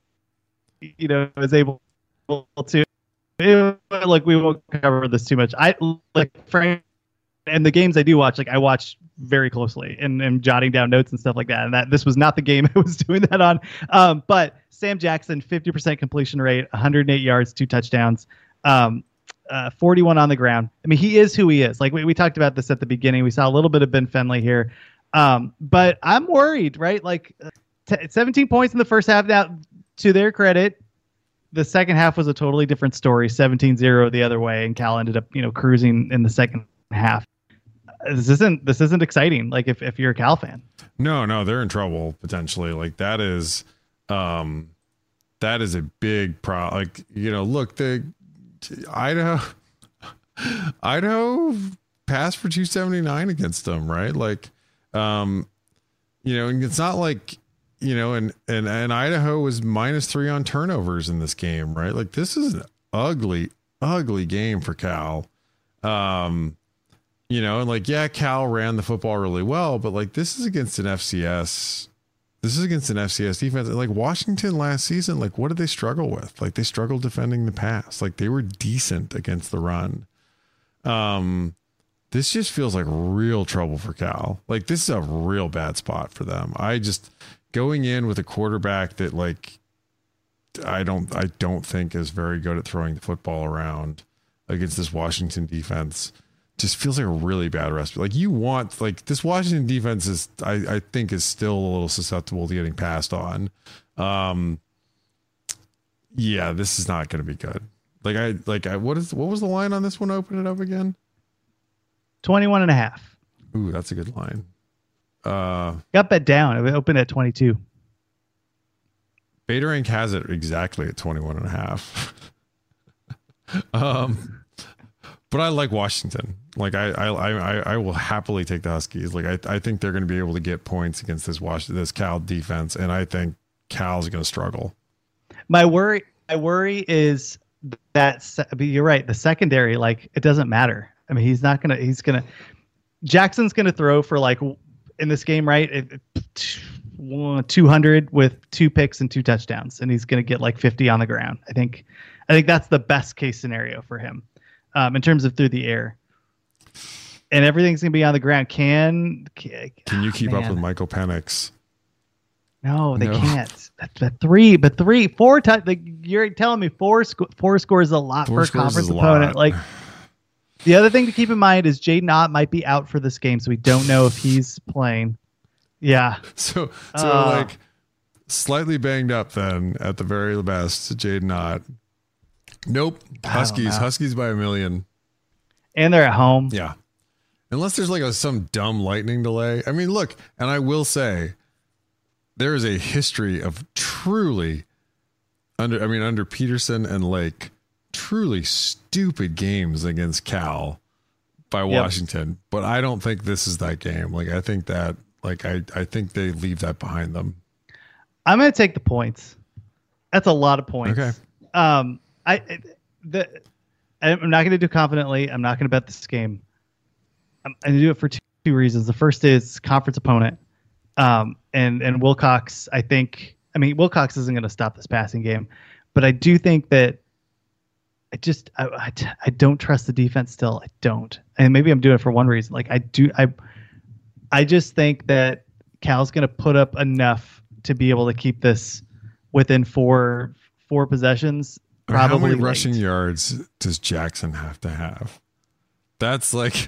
you know, was able to. It, like we won't cover this too much. I like Frank and the games I do watch, like I watch very closely and, and jotting down notes and stuff like that. And that this was not the game I was doing that on. Um, but Sam Jackson, fifty percent completion rate, one hundred eight yards, two touchdowns, um, uh, forty-one on the ground. I mean, he is who he is. Like we, we talked about this at the beginning. We saw a little bit of Ben Fenley here. Um, but I'm worried, right? Like t- seventeen points in the first half. Now, to their credit, the second half was a totally different story, seventeen zero the other way, and Cal ended up, you know, cruising in the second half. This isn't this isn't exciting. Like if, if you're a Cal fan. No, no, they're in trouble potentially. Like that is, um, that is a big problem. Like, you know, look, the Idaho, Idaho passed for two seventy-nine against them, right? Like, um, you know, and it's not like, you know, and, and, and Idaho was minus three on turnovers in this game, right? Like this is an ugly, ugly game for Cal. Um, you know, and like, yeah, Cal ran the football really well, but like this is against an F C S. This is against an F C S defense. Like Washington last season, like what did they struggle with? Like they struggled defending the pass. Like they were decent against the run. Um, this just feels like real trouble for Cal. Like this is a real bad spot for them. I just going in with a quarterback that like I don't I don't think is very good at throwing the football around against this Washington defense. Just feels like a really bad recipe. Like you want like this Washington defense is I, I think is still a little susceptible to getting passed on. Um, yeah, this is not going to be good. Like I like I what is what was the line on this one? Open it up again. twenty-one and a half. Ooh, that's a good line. Uh, got bet down. It opened at twenty-two. Beta Rank has it exactly at twenty-one and a half. um, but I like Washington. Like I, I, I, I will happily take the Huskies. Like I, I think they're going to be able to get points against this Washington, this Cal defense, and I think Cal's going to struggle. My worry, my worry is that you're right. The secondary, like it doesn't matter. I mean, he's not gonna. He's gonna. Jackson's gonna throw for like in this game, right? two hundred with two picks and two touchdowns, and he's gonna get like fifty on the ground. I think. I think that's the best case scenario for him, um, in terms of through the air. And everything's gonna be on the ground. Can can, can you keep oh, up with Michael Penix? No, they no. can't. The three, but three, four. T- like you're telling me, four sc- four scores a lot four for a conference a opponent. Lot. Like the other thing to keep in mind is Jaden Ott might be out for this game, so we don't know if he's playing. Yeah. So so uh, like slightly banged up then at the very best. Jaden Ott. Nope. Huskies. Huskies by a million. And they're at home. Yeah. Unless there's like a, some dumb lightning delay. I mean, look, and I will say there is a history of truly under, I mean, under Peterson and Lake, truly stupid games against Cal by Washington. Yep. But I don't think this is that game. Like, I think that, like, I, I think they leave that behind them. I'm going to take the points. That's a lot of points. Okay. Um, I, the, I'm not going to do confidently. I'm not going to bet this game. I'm going to do it for two, two reasons. The first is conference opponent. Um, and, and Wilcox, I think, I mean, Wilcox isn't going to stop this passing game, but I do think that I just, I, I, I don't trust the defense still. I don't. And maybe I'm doing it for one reason. Like I do, I, I just think that Cal's going to put up enough to be able to keep this within four, four possessions. Probably How many late. rushing yards does Jackson have to have? That's like,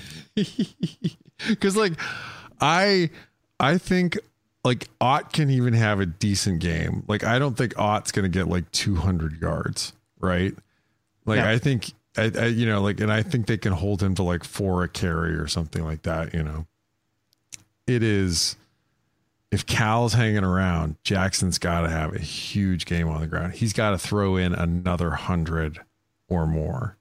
because like I I think like Ott can even have a decent game. Like I don't think Ott's gonna get like two hundred yards, right? Like yeah. I think I, I you know like and I think they can hold him to like four a carry or something like that. You know, it is. If Cal's hanging around, Jackson's got to have a huge game on the ground. He's got to throw in another hundred or more.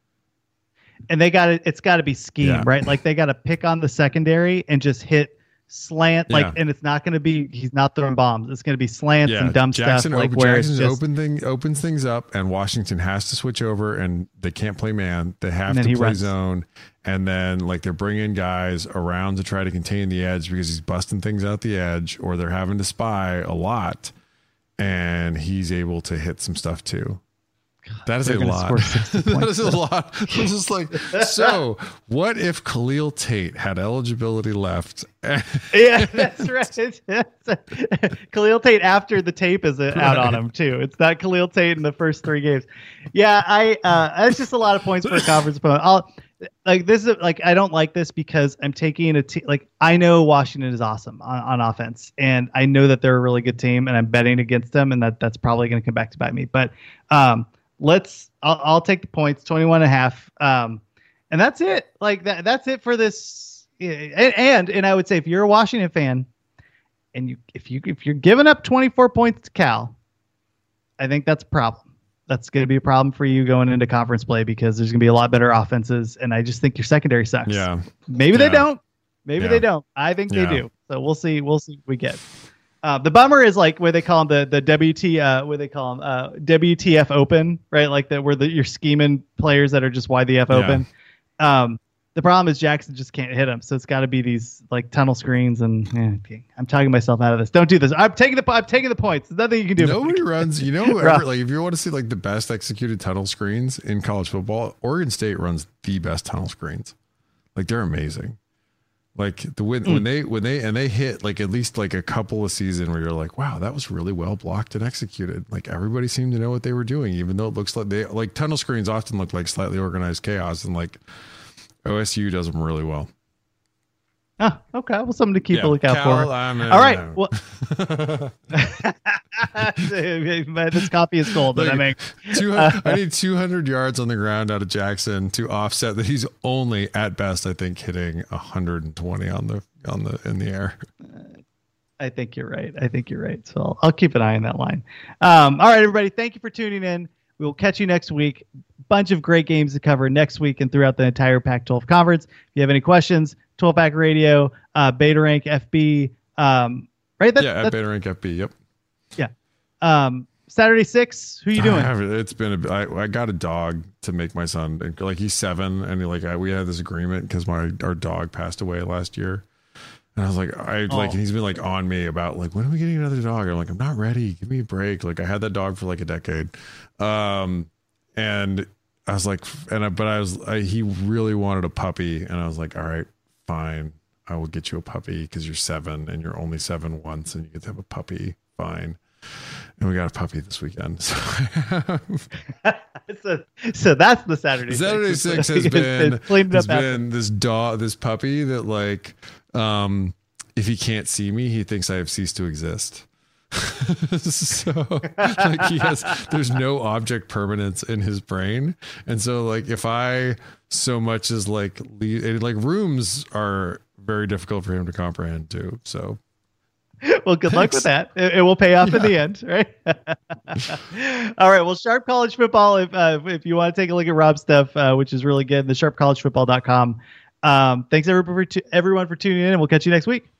And they got to, it's got to be scheme, yeah. right? Like they got to pick on the secondary and just hit slant. Like, yeah. and it's not going to be, he's not throwing bombs. It's going to be slants yeah. and dumb Jackson stuff. Like open, where Jackson's it's just, open thing opens things up, and Washington has to switch over, and they can't play man. They have to play runs. zone, and then like they're bringing guys around to try to contain the edge because he's busting things out the edge, or they're having to spy a lot, and he's able to hit some stuff too. That is a lot. That is a lot. I'm just like, so what if Khalil Tate had eligibility left? Yeah, that's right. Khalil Tate after the tape is out right. on him too. It's not Khalil Tate in the first three games. Yeah, I. Uh, it's just a lot of points for a conference opponent. I'll like this is like I don't like this because I'm taking a team. Like I know Washington is awesome on, on offense, and I know that they're a really good team, and I'm betting against them, and that that's probably going to come back to bite me. But um, let's I'll, I'll take the points, twenty-one and a half, um, and that's it. Like that that's it for this. And, and and I would say if you're a Washington fan, and you if you if you're giving up twenty-four points to Cal, I think that's a problem. That's going to be a problem for you going into conference play because there's going to be a lot better offenses, and I just think your secondary sucks. Yeah. Maybe yeah. they don't. Maybe yeah. they don't. I think yeah. they do. So we'll see. We'll see what we get. Uh, the bummer is like where they call them the the W T uh what they call them uh W T F Open, right? Like that where the, you're scheming players that are just Y the F yeah. open. Um, the problem is Jackson just can't hit them, so it's got to be these like tunnel screens. And eh, I'm talking myself out of this. Don't do this. I'm taking the I'm taking the points. There's nothing you can do. Nobody runs. You know, ever, like if you want to see like the best executed tunnel screens in college football, Oregon State runs the best tunnel screens. Like they're amazing. Like the when, mm. when they when they and they hit like at least like a couple of seasons where you're like, wow, that was really well blocked and executed. Like everybody seemed to know what they were doing, even though it looks like they like tunnel screens often look like slightly organized chaos, and like O S U does them really well. Oh, okay. Well, something to keep yeah, a lookout Cal, for. I'm, All right. I'm, Well, this coffee is cold. Like, I mean, uh, I need two hundred yards on the ground out of Jackson to offset that he's only at best, I think, hitting one hundred twenty on the on the in the air. I think you're right. I think you're right. So I'll, I'll keep an eye on that line. Um, all right, everybody. Thank you for tuning in. We will catch you next week. Bunch of great games to cover next week and throughout the entire Pac twelve conference. If you have any questions, twelve Pack Radio, uh, Beta Rank F B, um, right? That, yeah, at Beta Rank F B. Yep. Yeah. Um, Saturday six. Who you doing? I have, it's been. A, I, I got a dog to make my son. Like he's seven, and he, like I, we had this agreement because my our dog passed away last year, and I was like, I oh. like he's been like on me about like when are we getting another dog? I'm like, I'm not ready. Give me a break. Like I had that dog for like a decade, um, and. I was like, and I, but I was, I, he really wanted a puppy, and I was like, all right, fine, I will get you a puppy because you're seven and you're only seven once, and you get to have a puppy, fine. And we got a puppy this weekend. So, so, so that's the Saturday. Saturday six, six has been has been this dog, this puppy that like, um, if he can't see me, he thinks I have ceased to exist. So like he has there's no object permanence in his brain, and so like if I so much as like leave, like rooms are very difficult for him to comprehend too. So well, good Thanks. luck with that. It, it will pay off yeah. in the end, right? All right. Well, Sharp College Football. If uh, if you want to take a look at Rob's stuff, uh, which is really good, the sharp college football dot com. Um, thanks everyone for, t- everyone for tuning in, and we'll catch you next week.